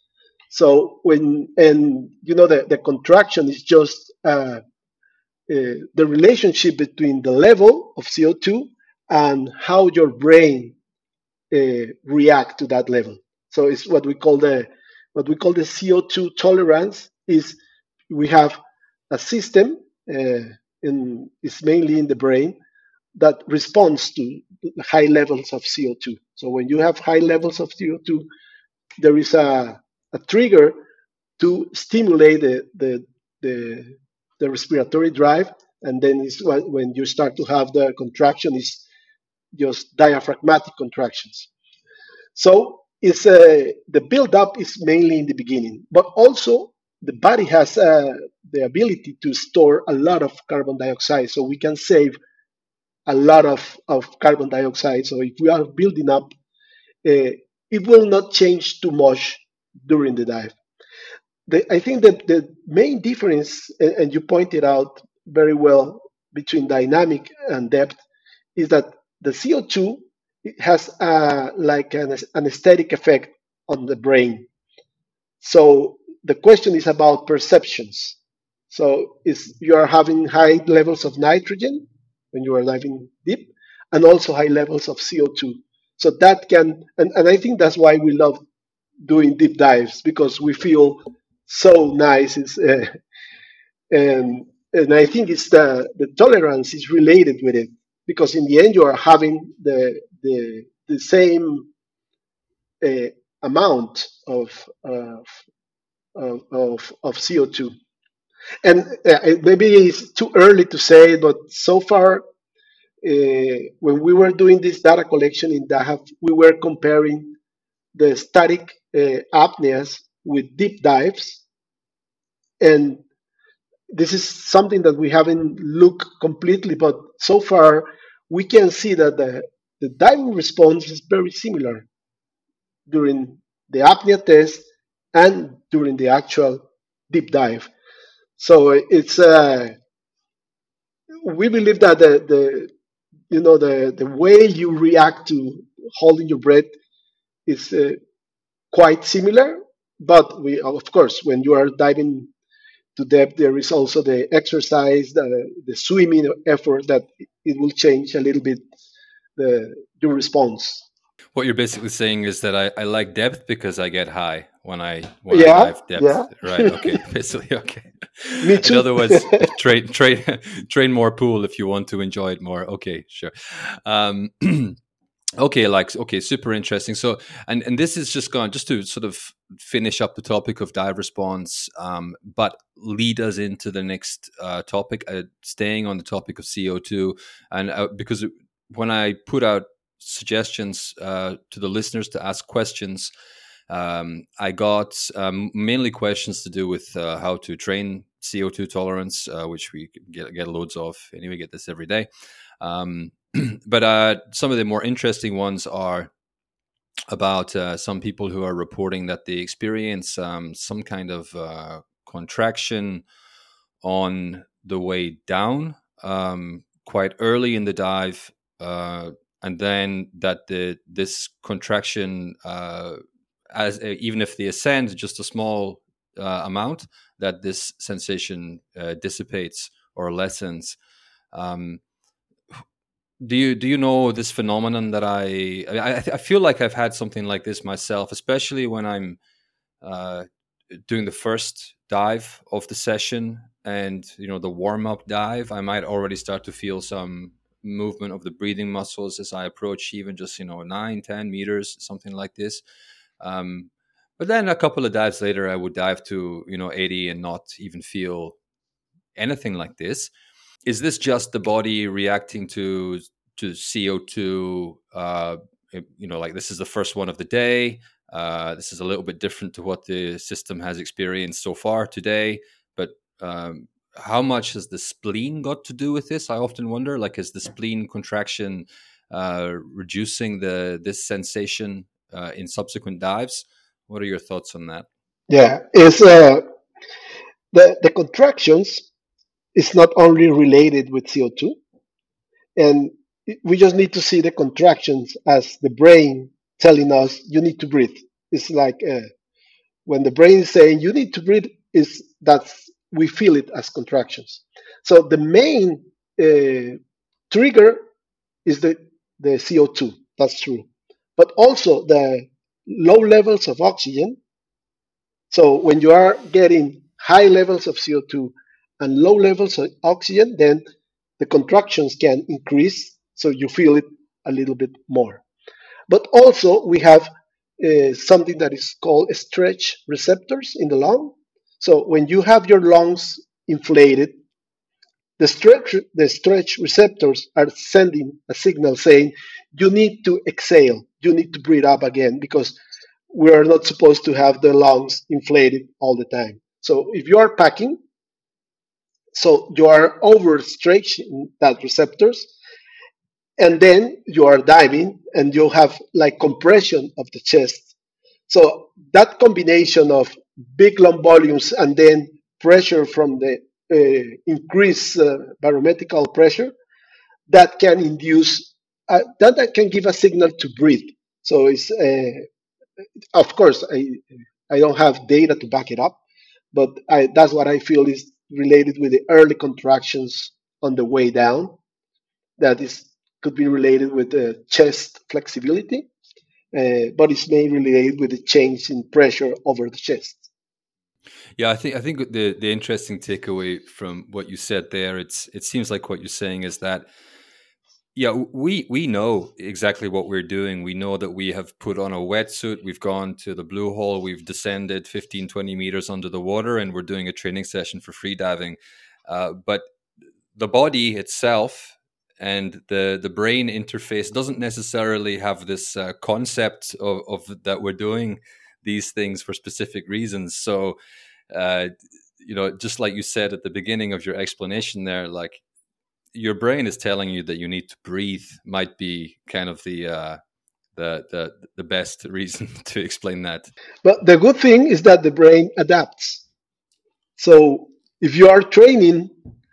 So and the contraction is just the relationship between the level of CO2 and how your brain react to that level. So it's what we call the CO2 tolerance. Is we have a system it's mainly in the brain that responds to high levels of CO2. So when you have high levels of CO2, there is a trigger to stimulate the respiratory drive, and then it's when you start to have the contraction is just diaphragmatic contractions. So it's the build-up is mainly in the beginning, but also the body has the ability to store a lot of carbon dioxide, so we can save a lot of carbon dioxide. So if we are building up, it will not change too much during the dive. I think that the main difference, and you pointed out very well, between dynamic and depth is that the CO2 has like an anesthetic effect on the brain. So the question is about perceptions. So is you are having high levels of nitrogen when you are diving deep, and also high levels of CO2. So that can, and I think that's why we love doing deep dives, because we feel so nice. And I think it's the tolerance is related with it, because in the end you are having the same uh, amount of CO2. And maybe it's too early to say, but so far, when we were doing this data collection in DAHAV, we were comparing the static apneas with deep dives. And this is something that we haven't looked completely, but so far we can see that the diving response is very similar during the apnea test and during the actual deep dive. So it's we believe that the way you react to holding your breath is quite similar, but we of course when you are diving to depth, there is also the exercise, the swimming effort that it will change a little bit your response. What you're basically saying is that I like depth because I get high when I Yeah, dive depth. yeah, Right. Okay. Basically, okay. me In too. other words, train more pool if you want to enjoy it more. Okay, sure. Um, okay, okay, super interesting. So, and this is just to sort of finish up the topic of dive response, but lead us into the next topic, staying on the topic of CO2, and because when I put out suggestions to the listeners to ask questions, I got mainly questions to do with how to train CO2 tolerance, which we get loads of. Anyway, get this every day. Um, but some of the more interesting ones are about some people who are reporting that they experience some kind of contraction on the way down quite early in the dive, and then that this contraction, as even if they ascend just a small amount, that this sensation dissipates or lessens. Um, do you know this phenomenon that I feel like I've had something like this myself, especially when I'm uh, doing the first dive of the session, and the warm up dive. I might already start to feel some movement of the breathing muscles as I approach even just 9-10 meters, something like this. Um, but then a couple of dives later, I would dive to 80 and not even feel anything like this. Is this just the body reacting to CO2? Like this is the first one of the day. This is a little bit different to what the system has experienced so far today. But how much has the spleen got to do with this? I often wonder. Like, is the spleen contraction reducing this sensation in subsequent dives? What are your thoughts on that? Yeah, it's the contractions is not only related with CO2, and we just need to see the contractions as the brain telling us you need to breathe. It's like when the brain is saying you need to breathe, is that's we feel it as contractions. So the main trigger is the CO2. That's true, but also the low levels of oxygen. So when you are getting high levels of CO2 and low levels of oxygen, then the contractions can increase, so you feel it a little bit more. But also we have something that is called stretch receptors in the lung. So when you have your lungs inflated, the stretch receptors are sending a signal saying you need to exhale, you need to breathe up again because we are not supposed to have the lungs inflated all the time. So if you are packing, so you are overstretching that receptors, and then you are diving and you have like compression of the chest. So that combination of big lung volumes and then pressure from the increased barometrical pressure that can induce that can give a signal to breathe. So it's of course I don't have data to back it up, but that's what I feel is related with the early contractions on the way down. That is could be related with the chest flexibility, but it's mainly related with the change in pressure over the chest. Yeah, I think the interesting takeaway from what you said there, it seems like what you're saying is that, yeah, we know exactly what we're doing. We know that we have put on a wetsuit, we've gone to the blue hole, we've descended 15-20 meters under the water, and we're doing a training session for free diving. But the body itself and the brain interface doesn't necessarily have this concept of that we're doing these things for specific reasons. So uh, just like you said at the beginning of your explanation there, like your brain is telling you that you need to breathe might be kind of the best reason to explain that. But the good thing is that the brain adapts. So if you are training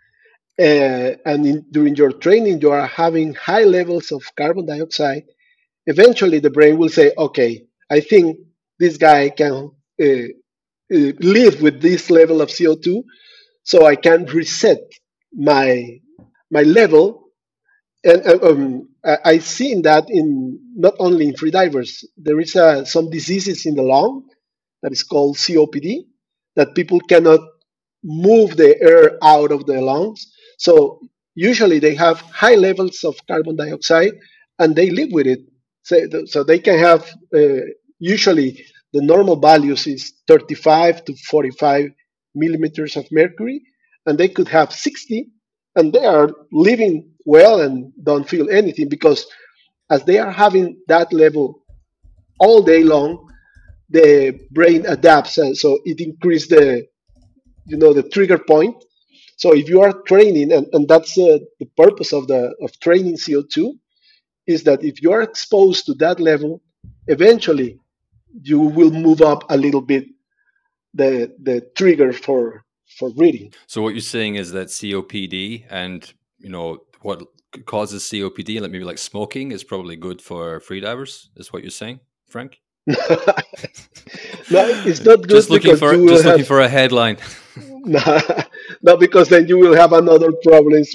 during your training you are having high levels of carbon dioxide, eventually the brain will say, okay, I think this guy can live with this level of CO2, so I can reset my level And I seen that in not only in freedivers. There is some diseases in the lung that is called COPD, that people cannot move the air out of the lungs. So usually they have high levels of carbon dioxide and they live with it. So they can have, usually the normal values is 35 to 45 millimeters of mercury, and they could have 60, and they are living well and don't feel anything, because as they are having that level all day long, the brain adapts, and so it increases the trigger point. So if you are training, and that's the purpose of training CO2, is that if you are exposed to that level, eventually you will move up a little bit the trigger for breathing. So what you're saying is that COPD and what causes COPD, like maybe like smoking, is probably good for freedivers. Is what you're saying, Frank? No, it's not good Just looking because for you will looking have for a headline. no, no, because then you will have another problems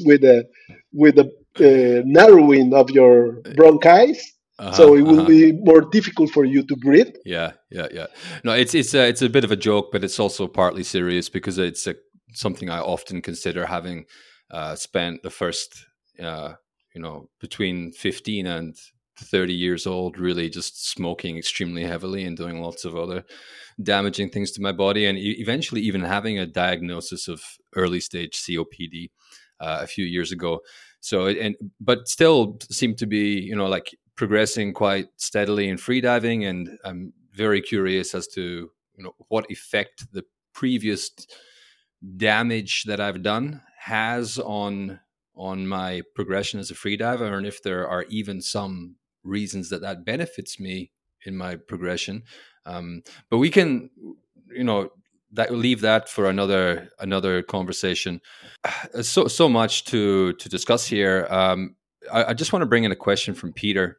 with the narrowing of your bronchi. So it will be more difficult for you to breathe. Yeah. No, it's a bit of a joke, but it's also partly serious because it's something I often consider, having spent the first, between 15 and 30 years old, really just smoking extremely heavily and doing lots of other damaging things to my body, and eventually even having a diagnosis of early stage COPD a few years ago. So, but still seem to be, like progressing quite steadily in freediving, and I'm very curious as to what effect the previous damage that I've done has on my progression as a freediver, and if there are even some reasons that benefits me in my progression. But we can, that leave that for another conversation. So much to discuss here. I just want to bring in a question from Peter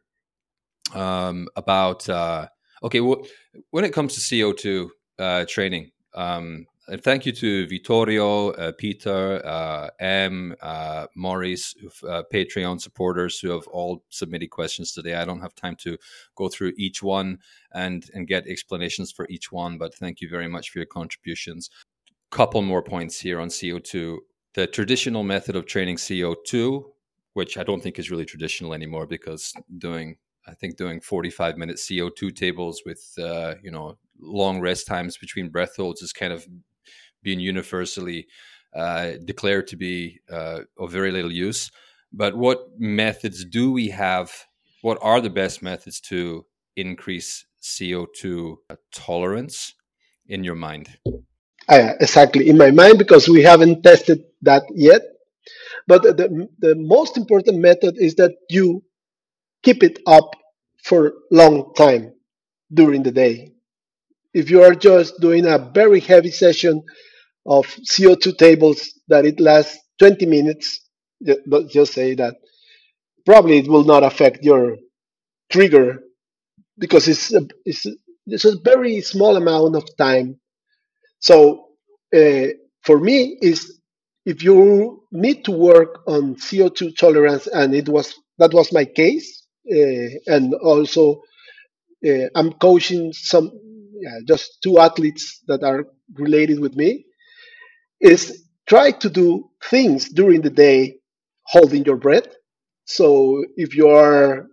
about okay, when it comes to CO2 training. And thank you to Vittorio, Peter, M, Maurice, Patreon supporters who have all submitted questions today. I don't have time to go through each one and get explanations for each one, but thank you very much for your contributions. Couple more points here on CO2. The traditional method of training CO2, which I don't think is really traditional anymore, because doing 45-minute CO2 tables with long rest times between breath holds is kind of being universally declared to be of very little use. But what methods do we have? What are the best methods to increase CO2 tolerance in your mind? Exactly, in my mind, because we haven't tested that yet. But the most important method is that you keep it up for long time during the day. If you are just doing a very heavy session of CO2 tables that it lasts 20 minutes, just say that probably it will not affect your trigger, because it's a very small amount of time. So for me, is if you need to work on CO2 tolerance, and that was my case, and also I'm coaching just two athletes that are related with me, is try to do things during the day holding your breath. So if you are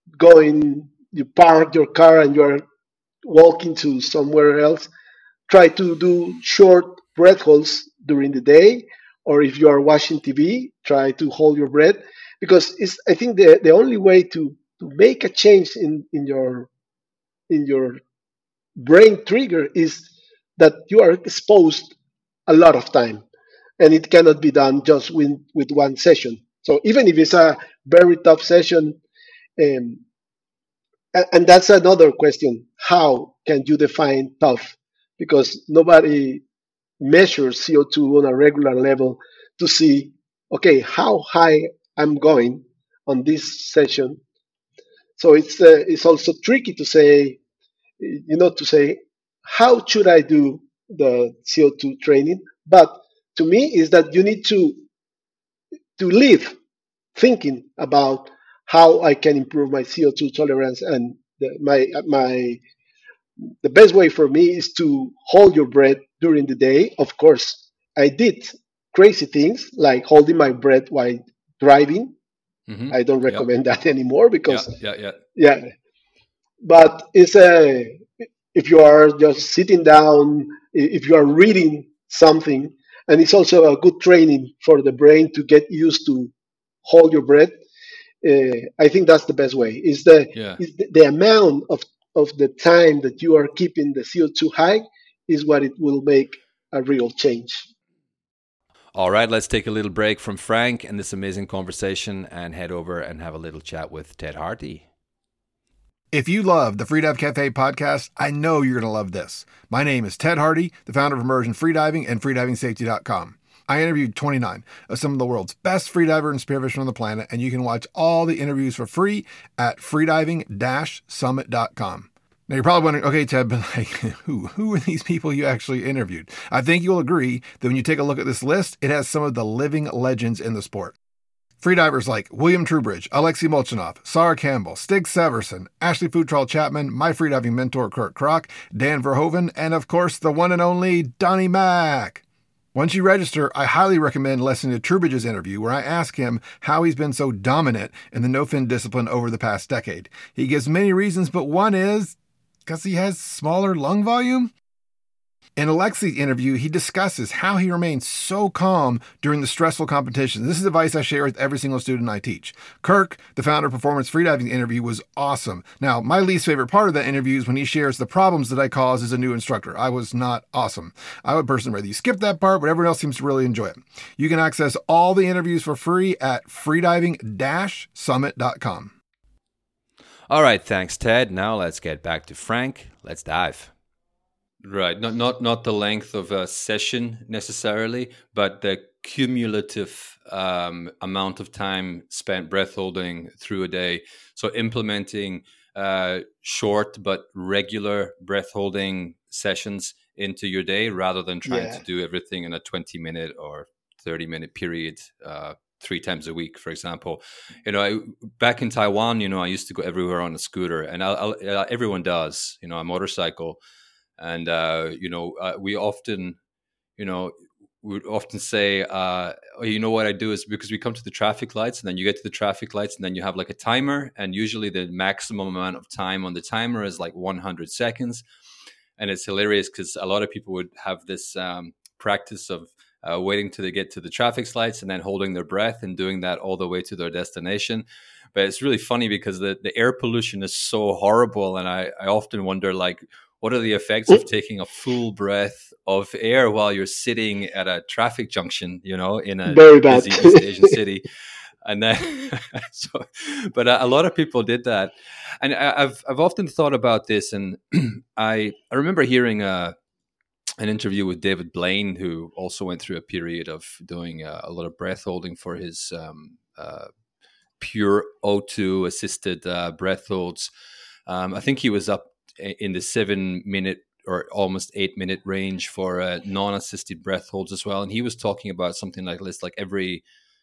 you park your car and you are walking to somewhere else, try to do short breath holds during the day. Or if you are watching TV, try to hold your breath, because I think the only way to make a change in your brain trigger is that you are exposed a lot of time, and it cannot be done just with one session. So even if it's a very tough session, um, and that's another question: how can you define tough? Because nobody measures CO2 on a regular level to see, okay, how high I'm going on this session. So it's also tricky to say, to say how should I do the CO2 training. But to me, is that you need to live thinking about how I can improve my CO2 tolerance. And the best way for me is to hold your breath during the day. Of course, I did crazy things like holding my breath while driving. Mm-hmm. I don't Yep. recommend that anymore Yeah. because, Yeah. Yeah. yeah, but it's a if you are just sitting down, if you are reading something, and it's also a good training for the brain to get used to hold your breath. I think that's the best way. Yeah. The amount of the time that you are keeping the CO2 high is what it will make a real change. All right, let's take a little break from Frank and this amazing conversation and head over and have a little chat with Ted Hardy. If you love the Freedive Cafe podcast, I know you're going to love this. My name is Ted Hardy, the founder of Immersion Freediving and freedivingsafety.com. I interviewed 29 of some of the world's best freediver and spearfishermen on the planet, and you can watch all the interviews for free at freediving-summit.com. Now, you're probably wondering, okay, Ted, but like, who are these people you actually interviewed? I think you'll agree that when you take a look at this list, it has some of the living legends in the sport. Freedivers like William Trubridge, Alexei Molchanov, Sarah Campbell, Stig Severson, Ashley Futrell Chapman, my freediving mentor Kurt Kroc, Dan Verhoeven, and of course the one and only Donnie Mack. Once you register, I highly recommend listening to Trubridge's interview where I ask him how he's been so dominant in the no-fin discipline over the past decade. He gives many reasons, but one is because he has smaller lung volume. In Alexei's interview, he discusses how he remains so calm during the stressful competitions. This is advice I share with every single student I teach. Kirk, the founder of Performance Freediving interview, was awesome. Now, my least favorite part of that interview is when he shares the problems that I cause as a new instructor. I was not awesome. I would personally rather you skip that part, but everyone else seems to really enjoy it. You can access all the interviews for free at freediving-summit.com. All right, thanks, Ted. Now let's get back to Frank. Let's dive. Right, not the length of a session necessarily, but the cumulative amount of time spent breath holding through a day. So implementing short but regular breath holding sessions into your day rather than trying to do everything in a 20-minute or 30-minute period 3 times a week, for example. Back in Taiwan, I used to go everywhere on a scooter, and everyone does, a motorcycle. And we often say, what I do is, because we come to the traffic lights, and then you get to the traffic lights, and then you have like a timer, and usually the maximum amount of time on the timer is like 100 seconds. And it's hilarious because a lot of people would have this practice of waiting till they get to the traffic lights and then holding their breath and doing that all the way to their destination. But it's really funny because the air pollution is so horrible, and I often wonder, like, what are the effects of taking a full breath of air while you're sitting at a traffic junction, in a busy East Asian city? And then, but a lot of people did that, and I've often thought about this, and I remember hearing an interview with David Blaine, who also went through a period of doing a lot of breath holding for his pure O2 assisted breath holds. I think he was up in the 7-minute or almost 8-minute range for non-assisted breath holds as well. And he was talking about something like this, like every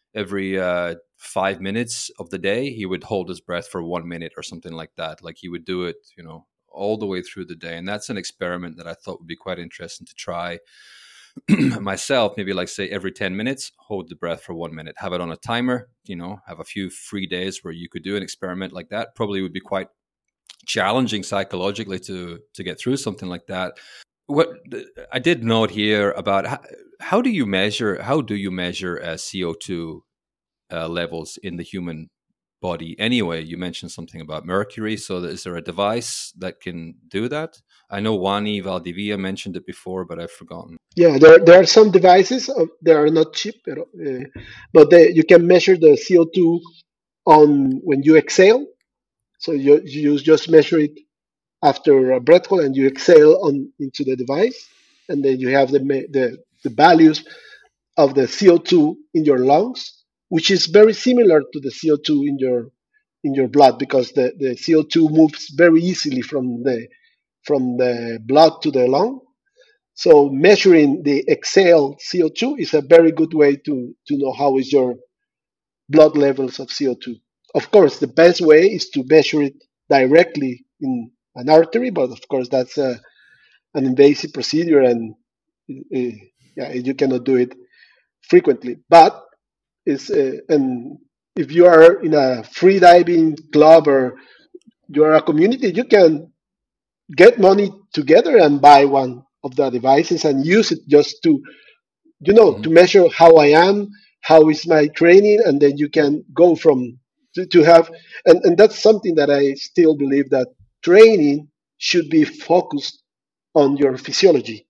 5 minutes of the day, he would hold his breath for 1 minute or something like that. Like he would do it, all the way through the day. And that's an experiment that I thought would be quite interesting to try myself. Maybe like, say, every 10 minutes, hold the breath for 1 minute, have it on a timer, have a few free days where you could do an experiment like that. Probably would be quite challenging psychologically to get through something like that. What I did note here about how do you measure CO2 levels in the human body anyway? You mentioned something about mercury. So is there a device that can do that? I know Wani Valdivia mentioned it before, but I've forgotten. Yeah, there are some devices. They are not cheap, but you can measure the CO2 on when you exhale. So you just measure it after a breath hold, and you exhale into the device, and then you have the values of the CO2 in your lungs, which is very similar to the CO2 in your blood, because the CO2 moves very easily from the blood to the lung. So measuring the exhale CO2 is a very good way to know how is your blood levels of CO2. Of course, the best way is to measure it directly in an artery, but of course that's an invasive procedure, and yeah, you cannot do it frequently. But it's and if you are in a free diving club or you are a community, you can get money together and buy one of the devices and use it just to Hmm. to measure how I am, how is my training, and then you can go from to have, and that's something that I still believe, that training should be focused on your physiology.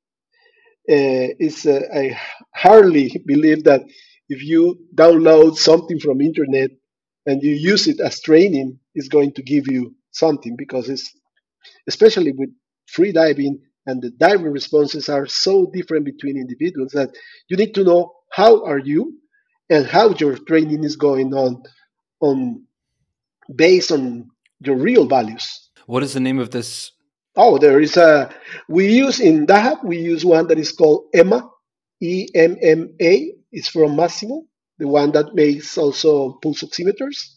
I hardly believe that if you download something from internet and you use it as training, it's going to give you something, because it's, especially with free diving, and the diving responses are so different between individuals, that you need to know how are you and how your training is going on based on your real values. What is the name of this? Oh, there is a, we use in DAHAB, we use one that is called EMMA, EMMA. It's from Massimo, the one that makes also pulse oximeters.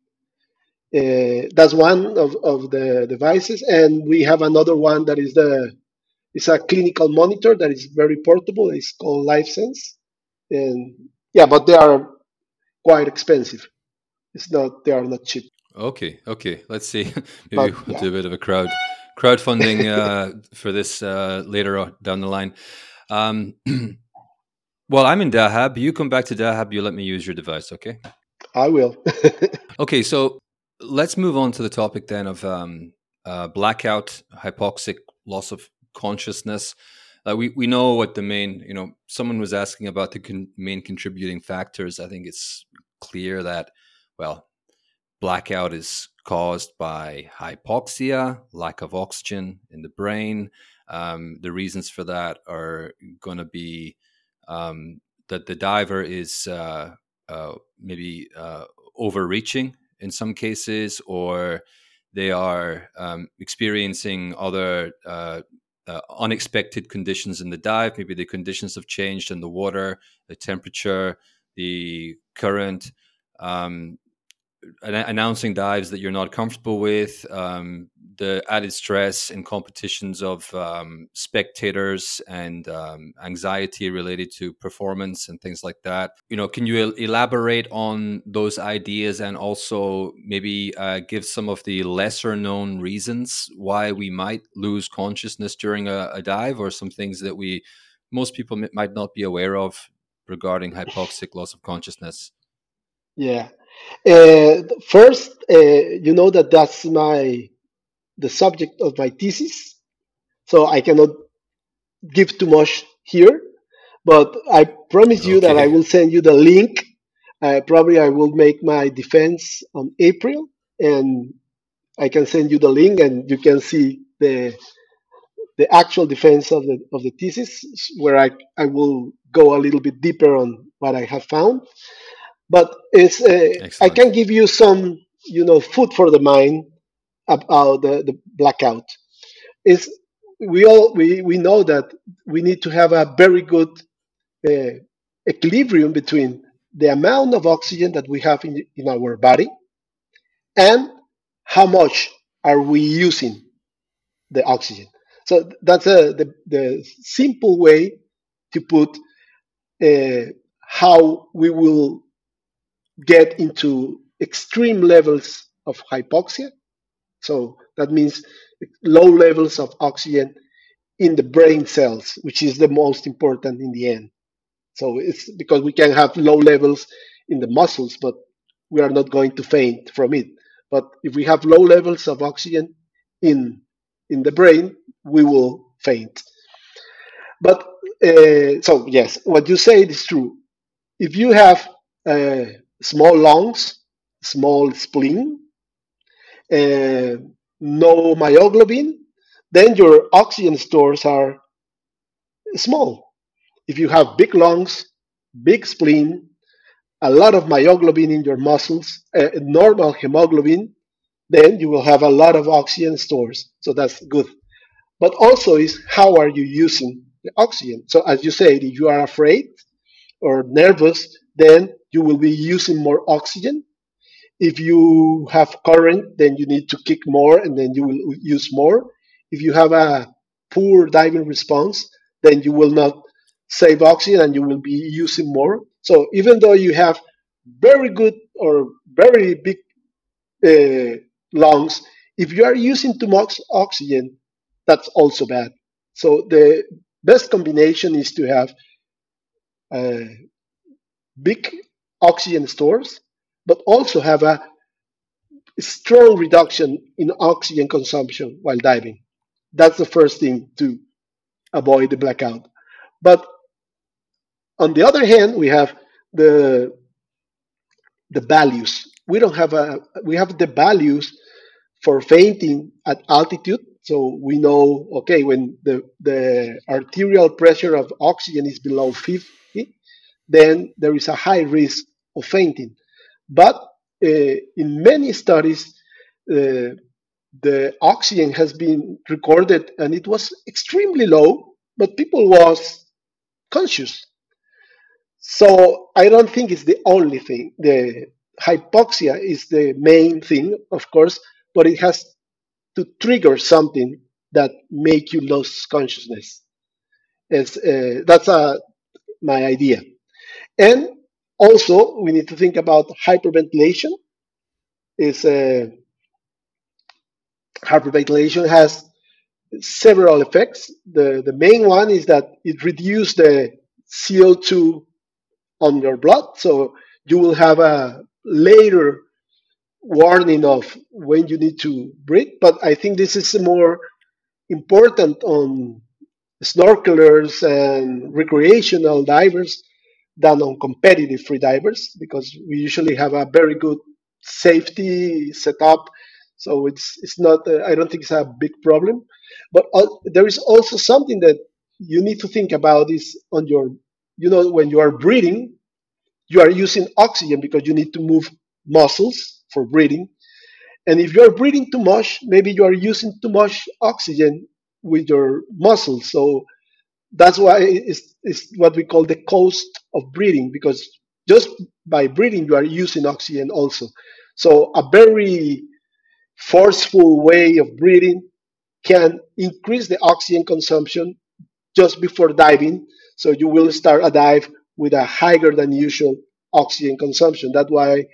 That's one of the devices, and we have another one that is it's a clinical monitor that is very portable. It's called LifeSense, and yeah, but they are quite expensive. It's not, they are not cheap. Okay, okay. Let's see. Maybe But we'll yeah, do a bit of a crowdfunding for this later on down the line. Um, well, I'm in Dahab. You come back to Dahab. You let me use your device, okay? I will. Okay, so let's move on to the topic then of blackout, hypoxic, loss of consciousness. We know what the main, someone was asking about the main contributing factors. I think it's clear that, well, blackout is caused by hypoxia, lack of oxygen in the brain. The reasons for that are going to be that the diver is maybe overreaching in some cases, or they are experiencing other unexpected conditions in the dive. Maybe the conditions have changed in the water, the temperature, the current. Announcing dives that you're not comfortable with, the added stress in competitions of spectators, and anxiety related to performance and things like that. Can you elaborate on those ideas, and also maybe give some of the lesser known reasons why we might lose consciousness during a dive, or some things that most people might not be aware of regarding hypoxic loss of consciousness? Yeah. First, you know that that's the subject of my thesis, so I cannot give too much here. But I promise you that I Okay. will send you the link. Probably I will make my defense on April, and I can send you the link, and you can see the actual defense of the thesis, where I will go a little bit deeper on what I have found. But I Excellent. can give you some food for the mind about the blackout. Is we know that we need to have a very good uh, equilibrium between the amount of oxygen that we have in our body, and how much are we using the oxygen. So that's the simple way to put how we will get into extreme levels of hypoxia. So that means low levels of oxygen in the brain cells, which is the most important in the end. So it's because we can have low levels in the muscles, but we are not going to faint from it. But if we have low levels of oxygen in in the brain, we will faint. But so yes, what you say is true. If you have uh, small lungs, small spleen, uh, no myoglobin, then your oxygen stores are small. If you have big lungs, big spleen, a lot of myoglobin in your muscles, normal hemoglobin, then you will have a lot of oxygen stores. So that's good. But also is how are you using the oxygen? So as you said, if you are afraid or nervous, then you will be using more oxygen. If you have current, then you need to kick more and then you will use more. If you have a poor diving response, then you will not save oxygen and you will be using more. So even though you have very good or very big uh, lungs, if you are using too much oxygen, that's also bad. So the best combination is to have uh, big oxygen stores, but also have a strong reduction in oxygen consumption while diving. That's the first thing to avoid the blackout. But on the other hand, we have the the values. We have the values for fainting at altitude. So we know, okay, when the arterial pressure of oxygen is below 50, then there is a high risk of fainting. But in many studies, uh, the oxygen has been recorded and it was extremely low, but people was conscious. So I don't think it's the only thing. The hypoxia is the main thing, of course, but it has to trigger something that make you lose consciousness. That's my idea. And also, we need to think about hyperventilation. Is Hyperventilation has several effects. The main one is that it reduces the CO2 on your blood, so you will have a later warning of when you need to breathe. But I think this is more important on snorkelers and recreational divers than on competitive free divers because we usually have a very good safety setup. So it's not I don't think it's a big problem. But there is also something that you need to think about is on your when you are breathing, you are using oxygen because you need to move muscles for breathing. And if you are breathing too much, maybe you are using too much oxygen with your muscles. So that's why it's what we call the cost of breathing, because just by breathing, you are using oxygen also. So a very forceful way of breathing can increase the oxygen consumption just before diving. So you will start a dive with a higher than usual oxygen consumption. That's why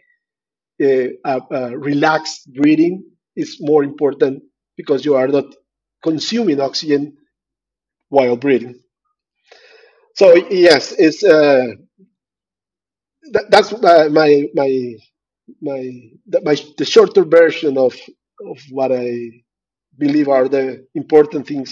relaxed breathing is more important because you are not consuming oxygen while breathing. So yes, it's that's my, the shorter version of what I believe are the important things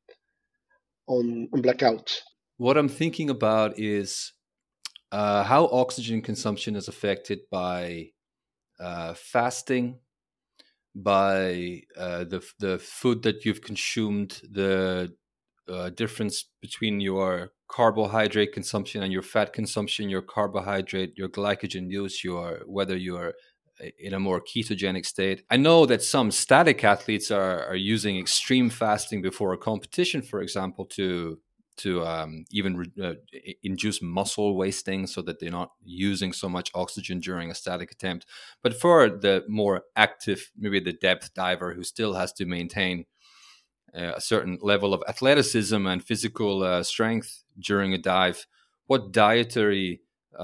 on blackout. What I'm thinking about is how oxygen consumption is affected by fasting, by the food that you've consumed, the difference between your carbohydrate consumption and your fat consumption, your carbohydrate, your glycogen use, your whether you're in a more ketogenic state. I know that some static athletes are using extreme fasting before a competition, for example, to even induce muscle wasting so that they're not using so much oxygen during a static attempt. But for the more active, maybe the depth diver who still has to maintain a certain level of athleticism and physical strength during a dive, what dietary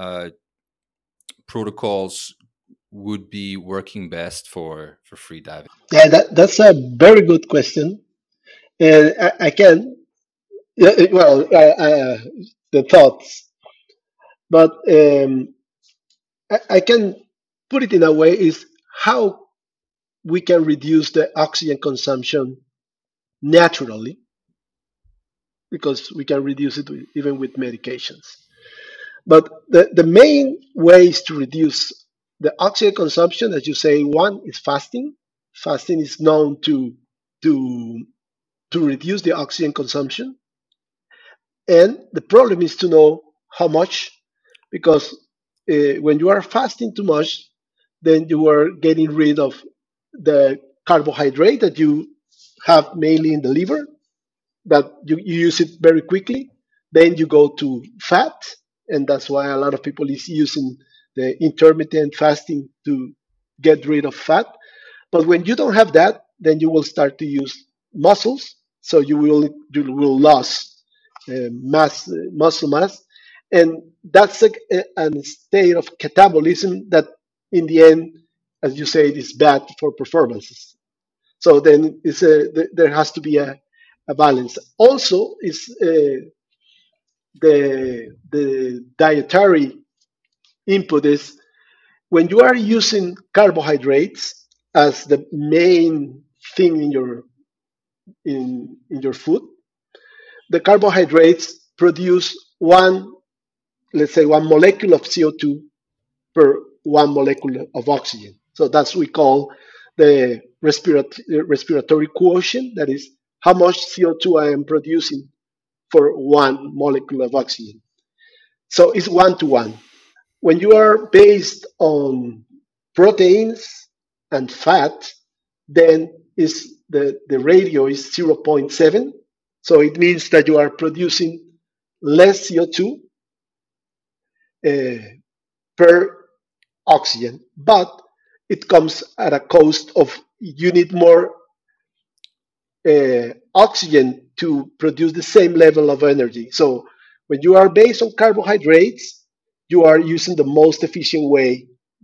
protocols would be working best for free diving? Yeah, that's a very good question, and I can yeah, the thoughts, but I can put it in a way is how we can reduce the oxygen consumption naturally because we can reduce it even with medications. But the main ways to reduce the oxygen consumption, as you say, one is fasting. Fasting is known to to reduce the oxygen consumption, and the problem is to know how much, because when you are fasting too much, then you are getting rid of the carbohydrate that you have mainly in the liver, that you use it very quickly. Then you go to fat, and that's why a lot of people is using the intermittent fasting to get rid of fat. But when you don't have that, then you will start to use muscles, so you will lose muscle mass, and that's a state of catabolism that, in the end, as you say, is bad for performances. So then there has to be a balance. Also, is the dietary input is when you are using carbohydrates as the main thing in your food. The carbohydrates produce let's say, one molecule of CO2 per one molecule of oxygen. So that's what we call the respiratory quotient. That is how much CO2 I am producing for one molecule of oxygen. So it's 1 to 1. When you are based on proteins and fat, then the ratio is 0.7. So it means that you are producing less CO2 per oxygen, but it comes at a cost of you need more oxygen to produce the same level of energy. So when you are based on carbohydrates, you are using the most efficient way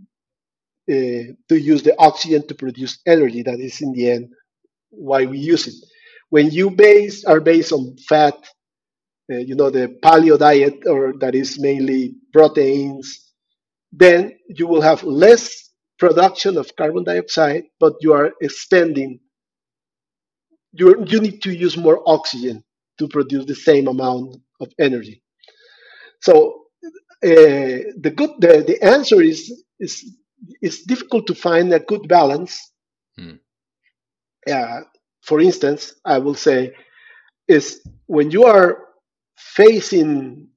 to use the oxygen to produce energy. That is, in the end, why we use it. When you are based on fat, the paleo diet, or that is mainly proteins, then you will have less production of carbon dioxide, but you are expending. You need to use more oxygen to produce the same amount of energy. So the answer is it's difficult to find a good balance. Hmm. For instance, I will say is when you are facing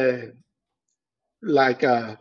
like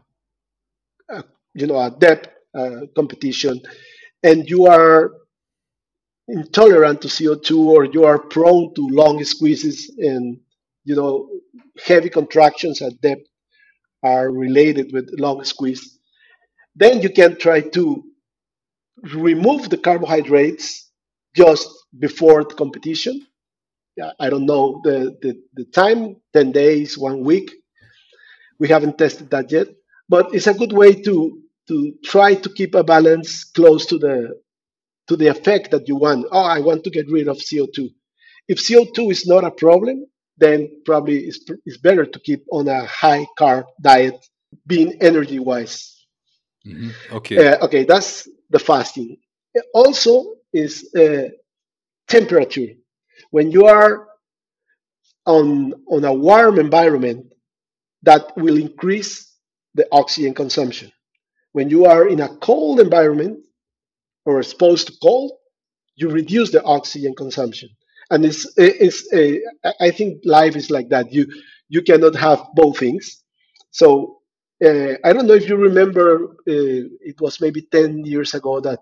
a depth competition, and you are intolerant to CO2, or you are prone to long squeezes, and heavy contractions at depth are related with long squeeze, then you can try to remove the carbohydrates just before the competition. I don't know the time, 10 days, 1 week. We haven't tested that yet, but it's a good way to try to keep a balance close to the effect that you want. Oh, I want to get rid of CO2. If CO2 is not a problem, then probably it's better to keep on a high carb diet, being energy wise. Okay. Okay, that's the fasting. Also, is temperature. When you are on a warm environment, that will increase the oxygen consumption. When you are in a cold environment or exposed to cold, you reduce the oxygen consumption. And I think life is like that. You cannot have both things. So I don't know if you remember, it was maybe 10 years ago that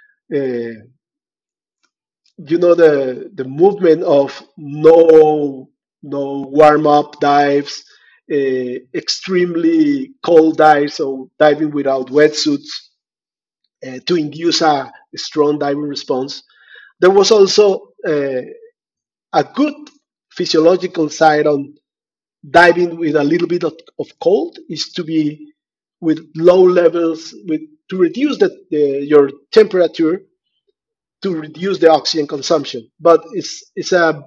the movement of no warm up dives, extremely cold dives, so diving without wetsuits to induce a strong diving response. There was also a good physiological side on diving with a little bit of cold, is to be with low levels, to reduce your temperature, to reduce the oxygen consumption. But it's a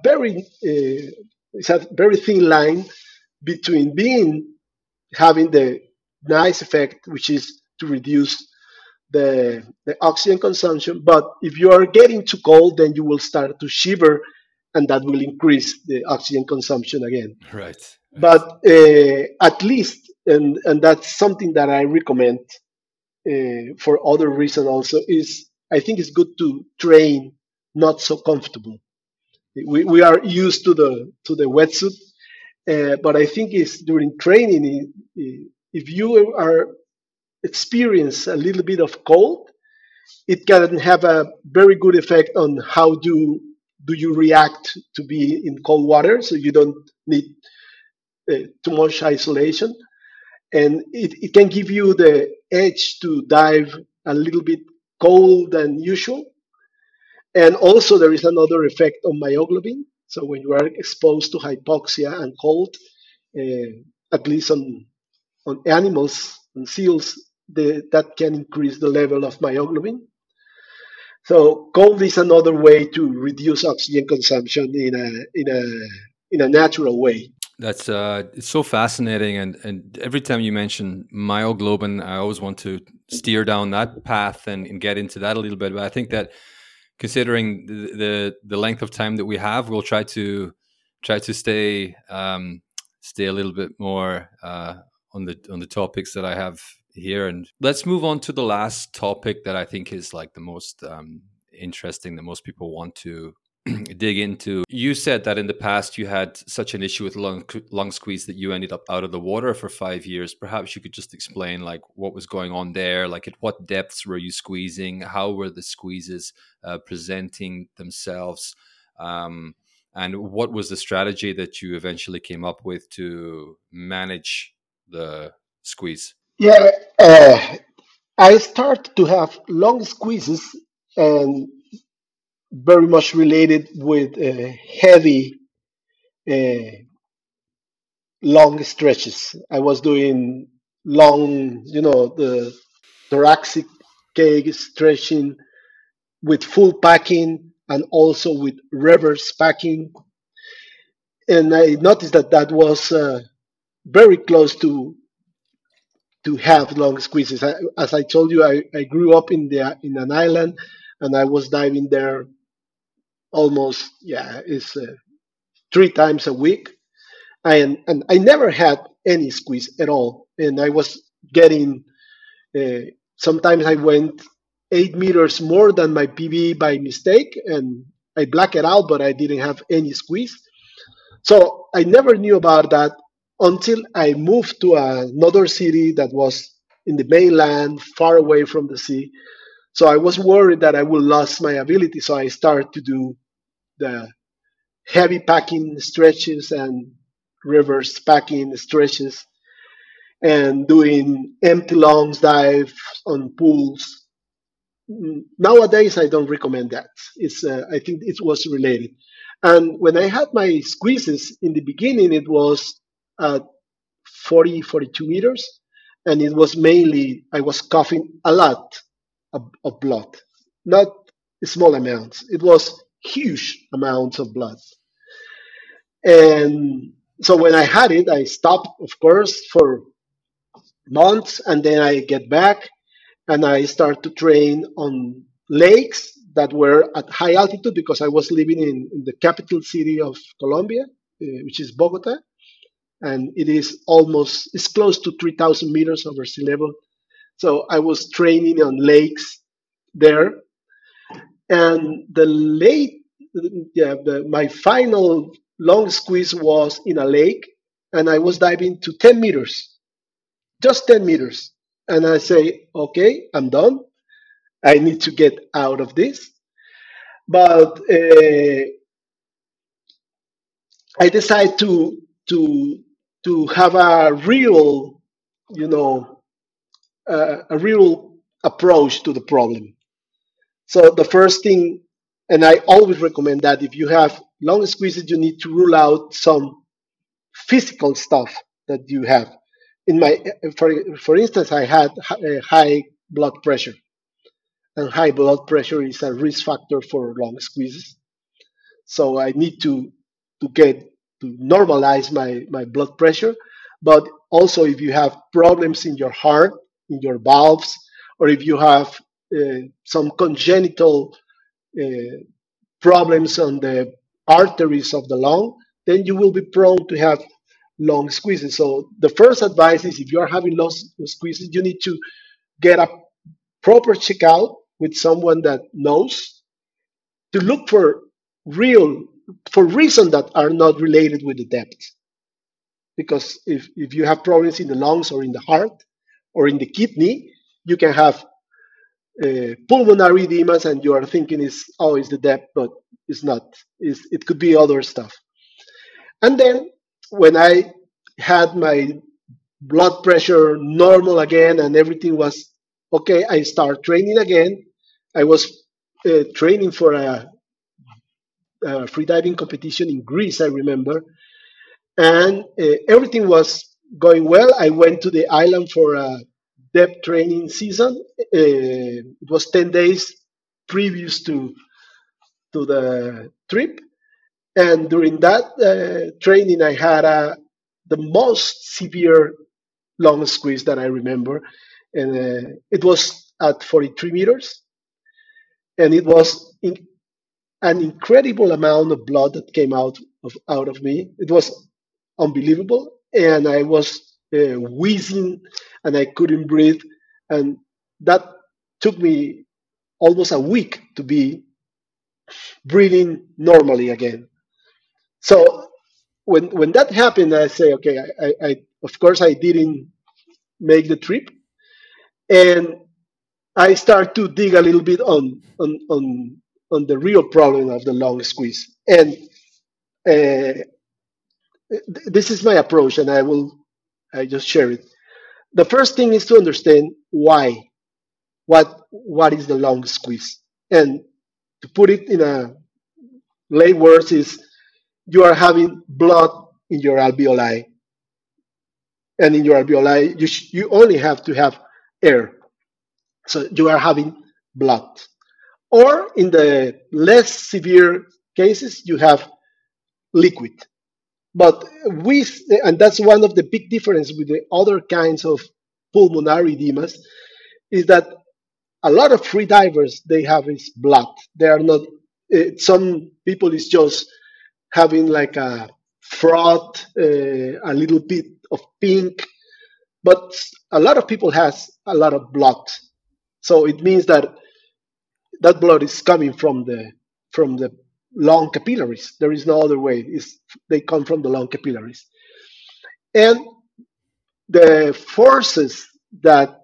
very thin line between having the nice effect, which is to reduce the oxygen consumption. But if you are getting too cold, then you will start to shiver, and that will increase the oxygen consumption again. Right. But at least, and that's something that I recommend for other reasons also, is I think it's good to train not so comfortable. We are used to the wetsuit, but I think it's during training, if you are experience a little bit of cold, it can have a very good effect on how do you react to be in cold water, so you don't need too much isolation. and it can give you the edge to dive a little bit cold than usual. And also, there is another effect on myoglobin. So when you are exposed to hypoxia and cold, at least on animals and seals, that can increase the level of myoglobin. So cold is another way to reduce oxygen consumption in a natural way. That's it's so fascinating, and every time you mention myoglobin, I always want to steer down that path and get into that a little bit. But I think that considering the length of time that we have, we'll try to stay a little bit more on the topics that I have here. And let's move on to the last topic that I think is like the most interesting, that most people want to dig into. You said that in the past you had such an issue with lung squeeze that you ended up out of the water for 5 years. Perhaps you could just explain like what was going on there, like at what depths were you squeezing, how were the squeezes presenting themselves, and what was the strategy that you eventually came up with to manage the squeeze? Yeah, I start to have long squeezes and very much related with heavy uh, long stretches. I was doing long, the thoracic cage stretching with full packing and also with reverse packing. And I noticed that was very close to have long squeezes. As I told you, I grew up in an island, and I was diving there almost, it's 3 times a week, and I never had any squeeze at all. And I was getting sometimes I went 8 meters more than my PB by mistake, and I blacked it out, but I didn't have any squeeze. So I never knew about that until I moved to another city that was in the mainland, far away from the sea. So I was worried that I would lose my ability. So I started to do the heavy packing stretches and reverse packing stretches and doing empty lungs dive on pools. Nowadays, I don't recommend that. I think it was related. And when I had my squeezes in the beginning, it was at 40, 42 meters. And it was mainly, I was coughing a lot of blood, not small amounts. It was huge amounts of blood. And so when I had it, I stopped, of course, for months. And then I get back and I start to train on lakes that were at high altitude because I was living in the capital city of Colombia, which is Bogota, and it's close to 3,000 meters over sea level. So I was training on lakes there, and my final long squeeze was in a lake, and I was diving to 10 meters, just 10 meters, and I say, okay, I'm done. I need to get out of this. But I decided to have a real, a real approach to the problem. So the first thing, and I always recommend that if you have long squeezes, you need to rule out some physical stuff that you have. For instance, I had high blood pressure, and high blood pressure is a risk factor for long squeezes. So I need to get to normalize my blood pressure. But also, if you have problems in your heart, in your valves, or if you have some congenital problems on the arteries of the lung, then you will be prone to have long squeezes. So the first advice is if you are having long squeezes, you need to get a proper checkout with someone that knows to look for reasons that are not related with the depth. Because if you have problems in the lungs or in the heart or in the kidney, you can have pulmonary edemas, and you are thinking it's the depth, but it's not. It could be other stuff. And then when I had my blood pressure normal again, and everything was okay. I start training again. I was training for a freediving competition in Greece, I remember, and everything was going well. I went to the island for a depth training season. It was 10 days previous to the trip, and during that training, I had the most severe long squeeze that I remember, and it was at 43 meters, and it was an incredible amount of blood that came out of me. It was unbelievable, and I was wheezing, and I couldn't breathe, and that took me almost a week to be breathing normally again. So when that happened, I say, okay, I of course I didn't make the trip, and I start to dig a little bit on the real problem of the long squeeze, and uh, this is my approach, and I just share it. The first thing is to understand why, what is the long squeeze, and to put it in a lay words is you are having blood in your alveoli, and in your alveoli you only have to have air, so you are having blood. Or in the less severe cases, you have liquid. But and that's one of the big difference with the other kinds of pulmonary edemas, is that a lot of free divers they have is blood. They are not. Some people is just having like a froth, a little bit of pink, but a lot of people has a lot of blood. So it means that that blood is coming from the lung capillaries. There is no other way. They come from the lung capillaries, and the forces that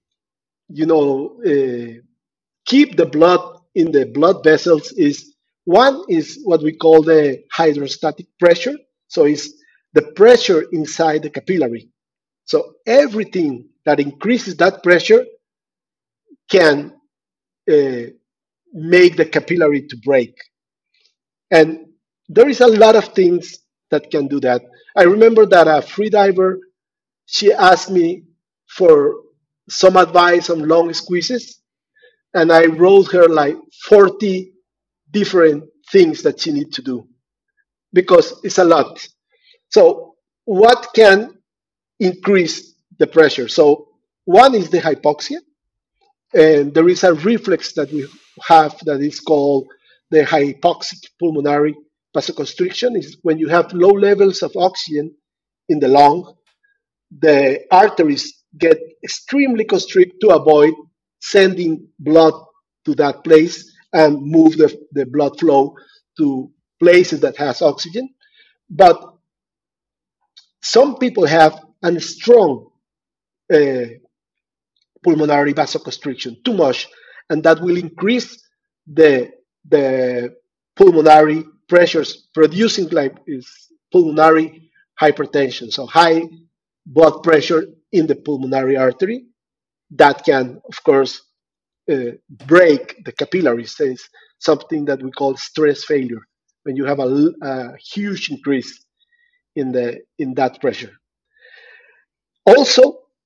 keep the blood in the blood vessels is one is what we call the hydrostatic pressure. So it's the pressure inside the capillary. So everything that increases that pressure can uh, make the capillary to break. And there is a lot of things that can do that. I remember that a free diver, she asked me for some advice on long squeezes, and I wrote her like 40 different things that she needs to do because it's a lot. So, what can increase the pressure? So, one is the hypoxia, and there is a reflex that we have that is called the hypoxic pulmonary vasoconstriction. Is when you have low levels of oxygen in the lung, the arteries get extremely constrict to avoid sending blood to that place and move the blood flow to places that has oxygen. But some people have a strong uh, pulmonary vasoconstriction, too much, and that will increase the pulmonary pressures, producing like is pulmonary hypertension, so high blood pressure in the pulmonary artery that can, of course, break the capillaries. It's something that we call stress failure when you have a huge increase in that pressure. Also,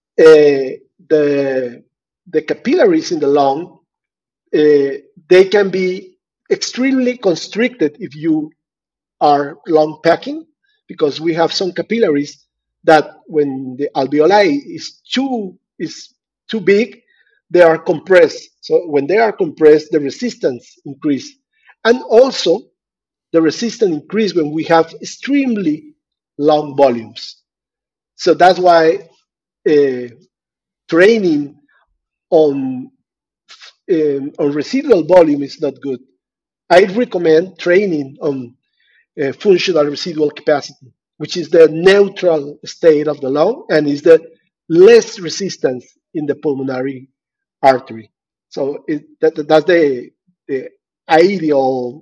the capillaries in the lung they can be extremely constricted if you are lung packing, because we have some capillaries that when the alveoli is too big, they are compressed. So when they are compressed, the resistance increase, and also the resistance increase when we have extremely long volumes. So that's why uh, training on residual volume is not good. I recommend training on functional residual capacity, which is the neutral state of the lung and is the less resistance in the pulmonary artery. So that's the ideal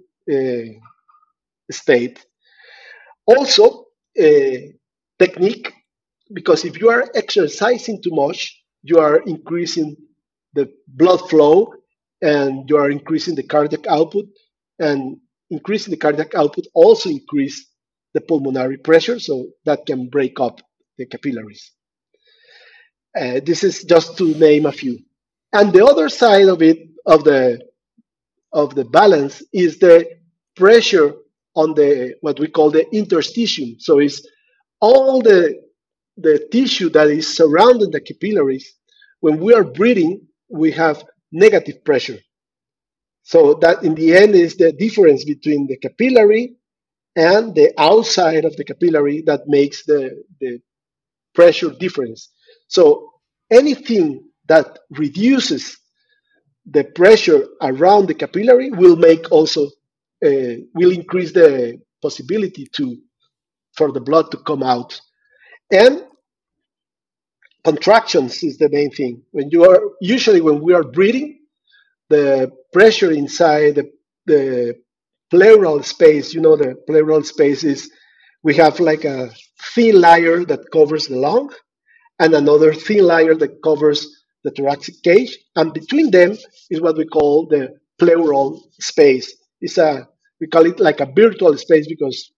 state. Also, technique because if you are exercising too much, you are increasing the blood flow and you are increasing the cardiac output, and increasing the cardiac output also increase the pulmonary pressure, so that can break up the capillaries. This is just to name a few. And the other side of it, of the balance, is the pressure on the what we call the interstitium. So it's all the tissue that is surrounding the capillaries. When we are breathing, we have negative pressure. So that in the end is the difference between the capillary and the outside of the capillary that makes the pressure difference. So anything that reduces the pressure around the capillary will make also will increase the possibility to for the blood to come out. And contractions is the main thing. When you are usually when we are breathing, the pressure inside the pleural space, the pleural space is we have like a thin layer that covers the lung and another thin layer that covers the thoracic cage, and between them is what we call the pleural space. It's a we call it like a virtual space because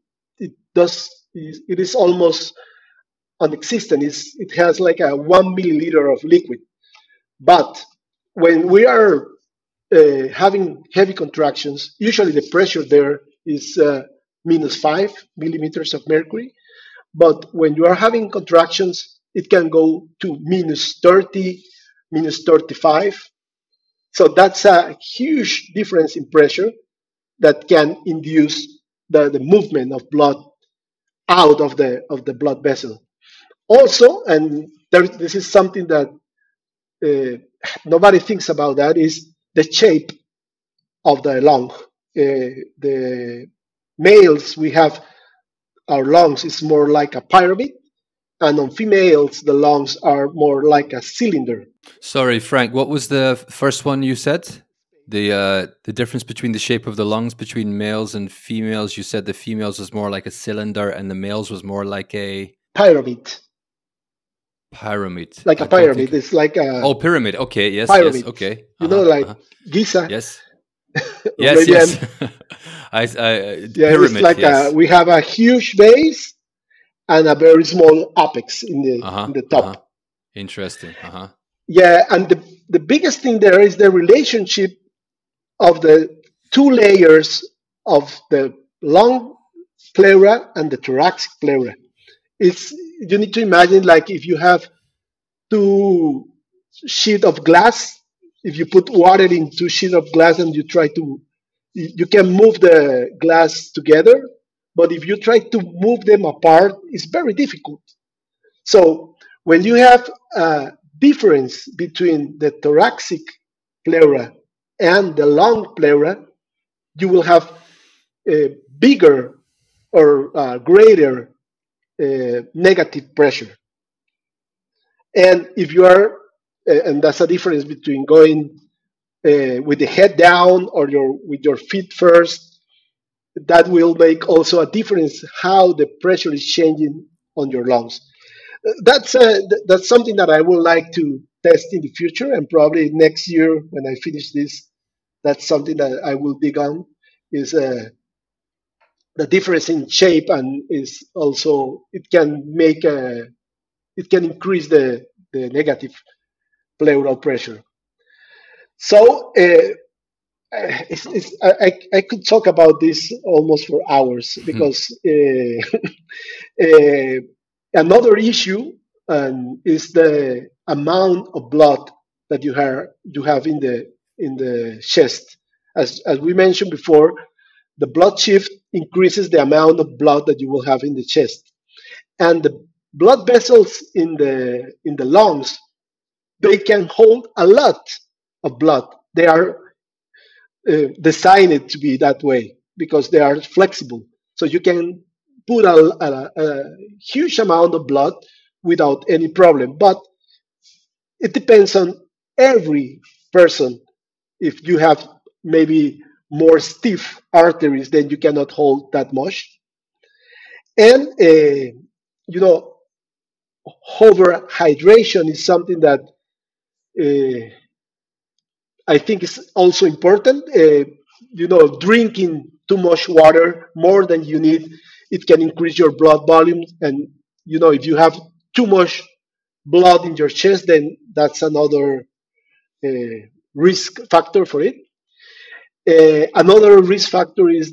it is almost non-existent. It has like a 1 milliliter of liquid. But when we are having heavy contractions, usually the pressure there is -5 millimeters of mercury. But when you are having contractions, it can go to -30, -35. So that's a huge difference in pressure that can induce the movement of blood out of the blood vessel. Also, and this is something that uh, nobody thinks about, that is the shape of the lung. The males, we have our lungs is more like a pyramid, and on females, the lungs are more like a cylinder. Sorry, Frank. What was the first one you said? The difference between the shape of the lungs between males and females. You said the females was more like a cylinder, and the males was more like a Pyramid, pyramid. like a I don't pyramid. think. It's like a Oh, pyramid. Okay. Yes. Yes. pyramid. Okay. Like Giza. Yes. Or Yes. maybe Yes. yeah, it's Pyramid. like Yes. we have a huge base and a very small apex in Uh huh. the Uh huh. top. Interesting. Uh huh. Yeah, and the biggest thing there is the relationship of the two layers of the lung pleura and the thoracic pleura. It's you need to imagine like if you have two sheet of glass. If you put water in two sheets of glass and you try to, you can move the glass together, but if you try to move them apart, it's very difficult. So when you have a difference between the thoracic pleura and the lung pleura, you will have a bigger or greater negative pressure. And if you are, and that's a difference between going with the head down or with your feet first, that will make also a difference how the pressure is changing on your lungs. That's something that I would like to test in the future, and probably next year when I finish this, that's something that I will dig on. Is the difference in shape, and is also it can increase the negative pleural pressure. So I could talk about this almost for hours because uh, another issue is the amount of blood that you have in the chest. As we mentioned before, the blood shift increases the amount of blood that you will have in the chest, and the blood vessels in the lungs, they can hold a lot of blood. They are designed to be that way because they are flexible. So you can put a huge amount of blood without any problem. But it depends on every person. If you have maybe more stiff arteries, then you cannot hold that much. And you know, over hydration is something that uh, I think is also important. Drinking too much water more than you need, it can increase your blood volume. And if you have too much blood in your chest, then that's another uh, risk factor for it. Another risk factor is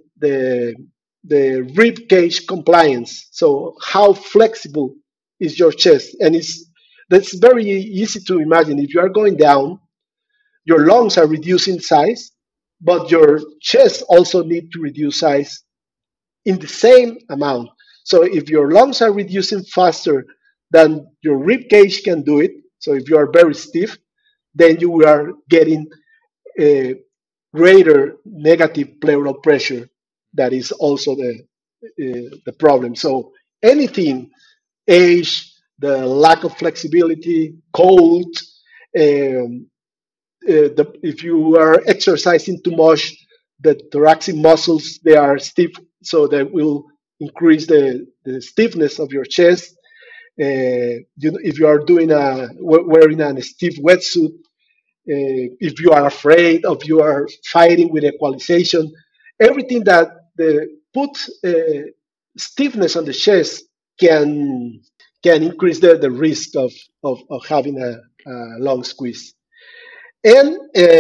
the rib cage compliance. So how flexible is your chest? And that's very easy to imagine. If you are going down, your lungs are reducing size, but your chest also need to reduce size in the same amount. So if your lungs are reducing faster than your rib cage can do it, so if you are very stiff, then you are getting a greater negative pleural pressure. That is also the problem. So anything, age, the lack of flexibility, cold, um, if you are exercising too much, the thoracic muscles they are stiff, so that will increase the stiffness of your chest. If you are wearing a stiff wetsuit, if you are afraid, if you are fighting with equalization, everything that put stiffness on the chest can increase the risk of having a long squeeze. And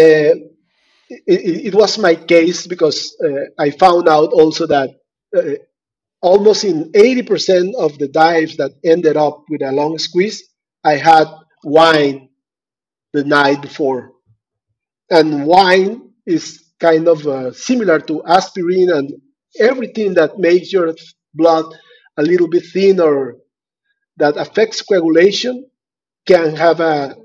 it was my case because I found out also that uh, almost in 80% of the dives that ended up with a long squeeze, I had wine the night before. And wine is kind of similar to aspirin, and everything that makes your blood a little bit thin or that affects coagulation can have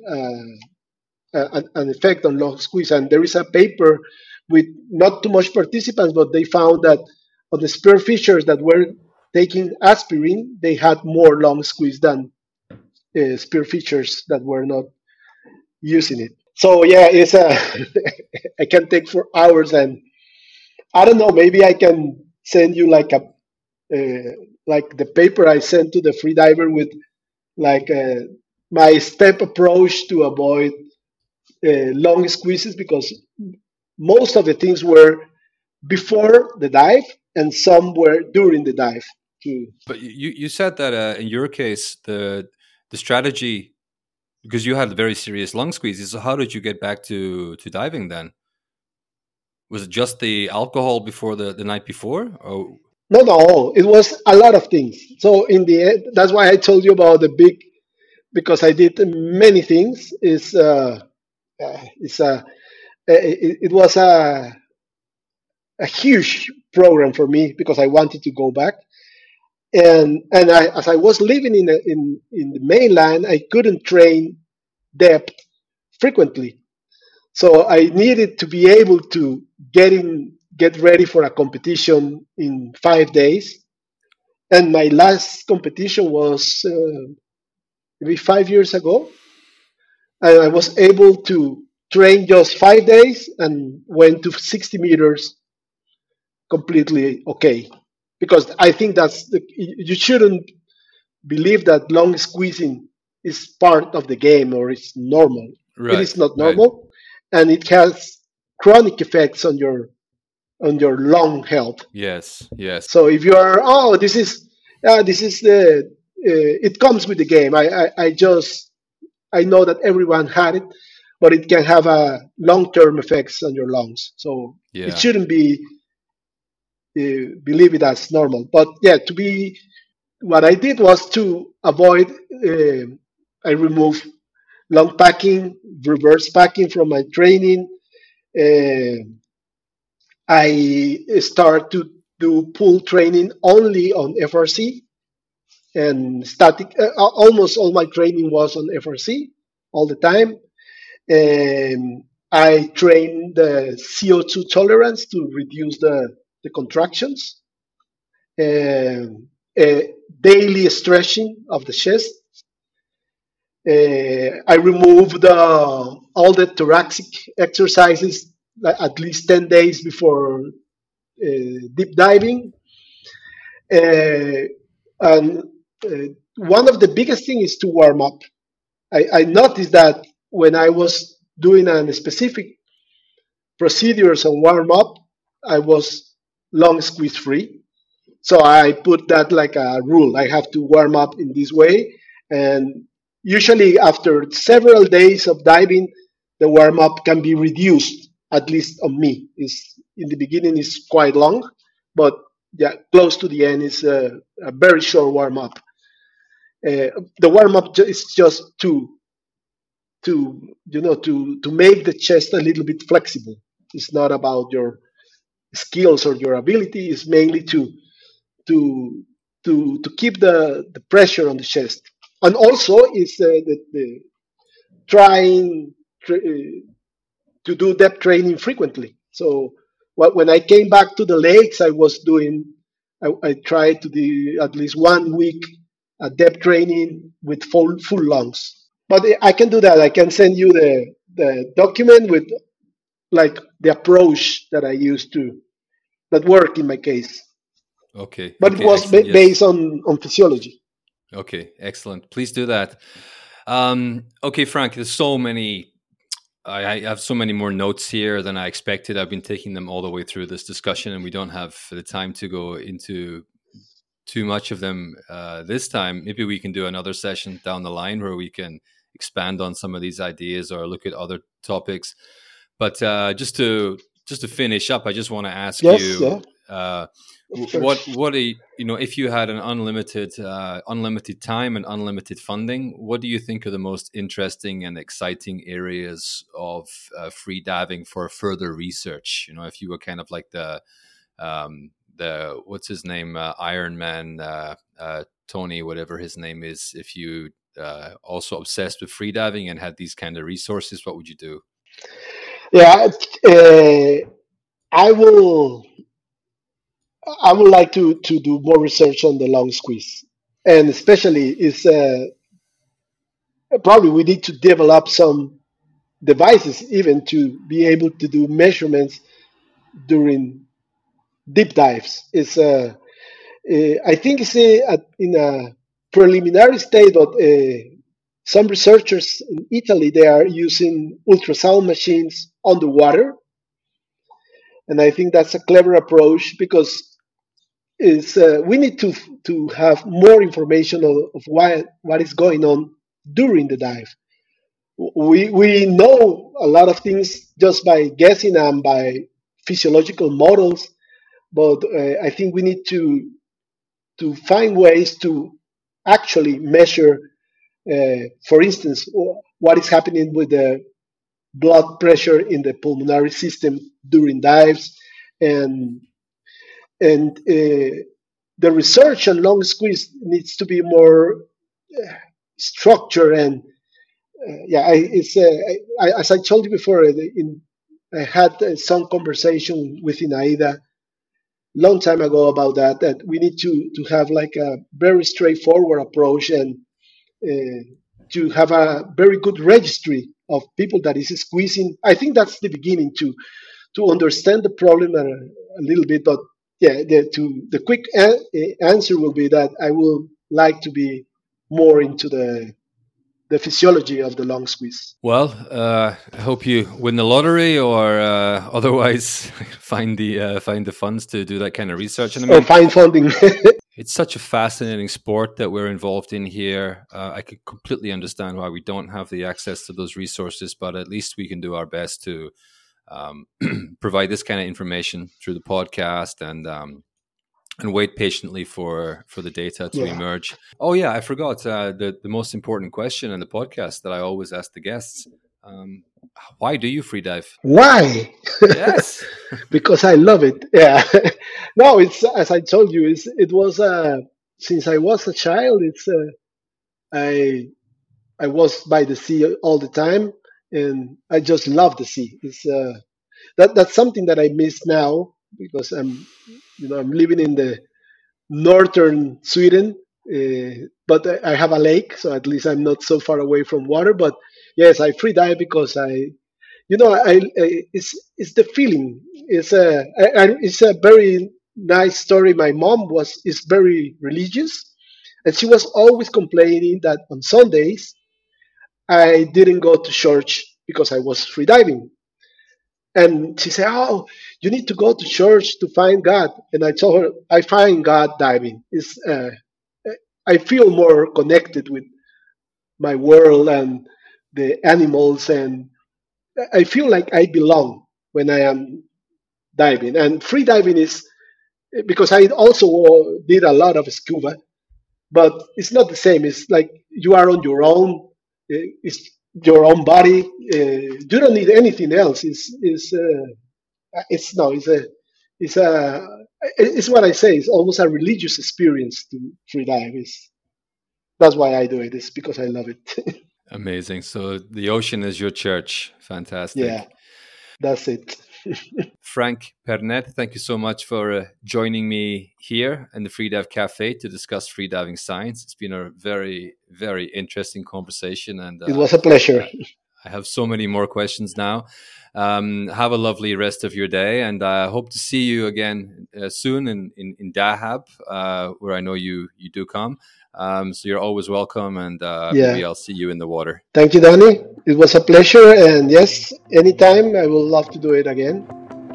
an effect on long squeeze. And there is a paper with not too much participants, but they found that on the spear fishers that were taking aspirin, they had more long squeeze than spear fishers that were not using it. So yeah, it's a I can take for hours, and I don't know. Maybe I can send you like the paper I sent to the freediver with like my step approach to avoid long squeezes, because most of the things were before the dive and some were during the dive too. But you said that in your case the strategy, because you had very serious lung squeezes. So how did you get back to diving then? Was it just the alcohol before the night before? Oh, No, it was a lot of things. So in the end, that's why I told you about the big, because I did many things. It was a huge program for me because I wanted to go back. And as I was living in the mainland, I couldn't train depth frequently. So I needed to be able to get ready for a competition in 5 days. And my last competition was maybe 5 years ago. And I was able to train just 5 days and went to 60 meters completely okay. Because I think you shouldn't believe that long squeezing is part of the game or it's normal. It right, is not right. normal, and it has chronic effects on your lung health. Yes, yes. So if you are, oh, this is it comes with the game. I know that everyone had it, but it can have a long-term effects on your lungs. So it Yeah. shouldn't be believe it as normal. But yeah, what I did was to avoid. I removed long packing, reverse packing from my training. Uh, I start to do pull training only on FRC and static. Almost all my training was on FRC all the time. I train the CO2 tolerance to reduce the contractions. Um, uh, Daily stretching of the chest. I remove all the thoracic exercises at least 10 days before deep diving. And uh, one of the biggest things is to warm up. I noticed that when I was doing a specific procedures on warm up, I was long squeeze free. So I put that like a rule. I have to warm up in this way. And usually after several days of diving, the warm up can be reduced, at least on me. Is in the beginning is quite long, but yeah, close to the end is a very short warm up. The warm up is just to make the chest a little bit flexible. It's not about your skills or your ability. It's mainly to to keep the pressure on the chest, and also is the trying to do depth training frequently. So when I came back to the lakes, I was doing. I tried to do at least 1 week depth training with full lungs. But I can do that. I can send you the document with like the approach that I used to that worked in my case. Okay. But it Okay. was Excellent. Yes. based on physiology. Okay. Excellent. Please do that. Okay, Frank. There's so many. I have so many more notes here than I expected. I've been taking them all the way through this discussion, and we don't have the time to go into too much of them this time. Maybe we can do another session down the line where we can expand on some of these ideas or look at other topics. But just to finish up, I just want to ask you, what if you had an unlimited time and unlimited funding, what do you think are the most interesting and exciting areas of free diving for further research? If you were kind of like the what's his name, Iron Man, Tony, whatever his name is, if you also obsessed with freediving and had these kind of resources, what would you do? Yeah, I will. I would like to do more research on the long squeeze, and especially is probably we need to develop some devices even to be able to do measurements during deep dives. I think it's in a preliminary state, but some researchers in Italy they are using ultrasound machines underwater, and I think that's a clever approach because we need to have more information of what is going on during the dive. We know a lot of things just by guessing and by physiological models, but I think we need to find ways to actually measure, for instance, what is happening with the blood pressure in the pulmonary system during dives, and the research on long squeeze needs to be more structured and as I told you before, I had some conversation with Inaida long time ago about that we need to have like a very straightforward approach and to have a very good registry of people that is squeezing. I think that's the beginning to understand the problem a little bit. But yeah, the quick answer will be that I would like to be more into the physiology of the long squeeze. Well, I hope you win the lottery, or otherwise find the funds to do that kind of research. And I mean, find funding. It's such a fascinating sport that we're involved in here. I could completely understand why we don't have the access to those resources, but at least we can do our best to provide this kind of information through the podcast and wait patiently for the data to emerge. Oh yeah, I forgot the most important question in the podcast that I always ask the guests. Why do you freedive? Why? Yes. Because I love it. Yeah. No, it's as I told you, it was since I was a child, I was by the sea all the time and I just love the sea. It's that's something that I miss now because I'm living in the northern Sweden, but I have a lake, so at least I'm not so far away from water. But yes, I free dive because it's the feeling. It's a very nice story. My mom is very religious, And she was always complaining that on Sundays I didn't go to church because I was freediving. And she said, "Oh, you need to go to church to find God." And I told her, "I find God diving. I feel more connected with my world and the animals, and I feel like I belong when I am diving." And free diving is because I also did a lot of scuba, but it's not the same. It's like you are on your own. It's your own body. You don't need anything else. It's no. It's what I say. It's almost a religious experience to free dive. That's why I do it. It's because I love it. Amazing. So the ocean is your church. Fantastic. Yeah, that's it. Frank Pernet, thank you so much for joining me here in the Freedive Cafe to discuss freediving science. It's been a very, very interesting conversation, and It was a pleasure. I have so many more questions now. Have a lovely rest of your day, and I hope to see you again soon in Dahab, where I know you do come. So you're always welcome, and maybe I'll see you in the water. Thank you, Danny. It was a pleasure, and yes, anytime I will love to do it again.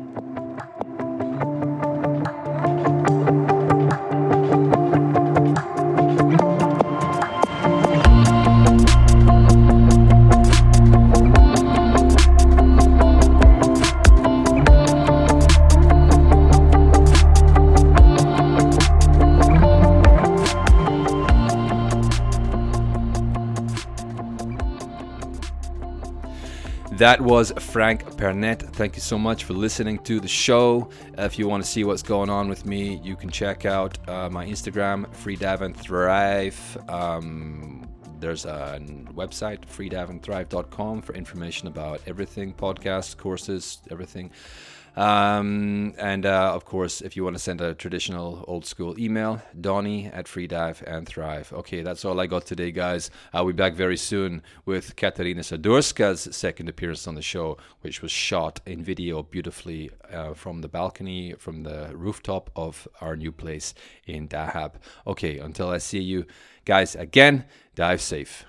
That was Frank Pernet. Thank you so much for listening to the show. If you want to see what's going on with me, you can check out my Instagram, Freedive and Thrive. There's a website, freediveandthrive.com, for information about everything, podcasts, courses, everything. And of course, if you want to send a traditional old school email, Donnie@freediveandthrive. Okay, that's all I got today, guys. I'll be back very soon with Katarina Sadurska's second appearance on the show, which was shot in video beautifully from the balcony, from the rooftop of our new place in Dahab. Okay, until I see you guys again, dive safe.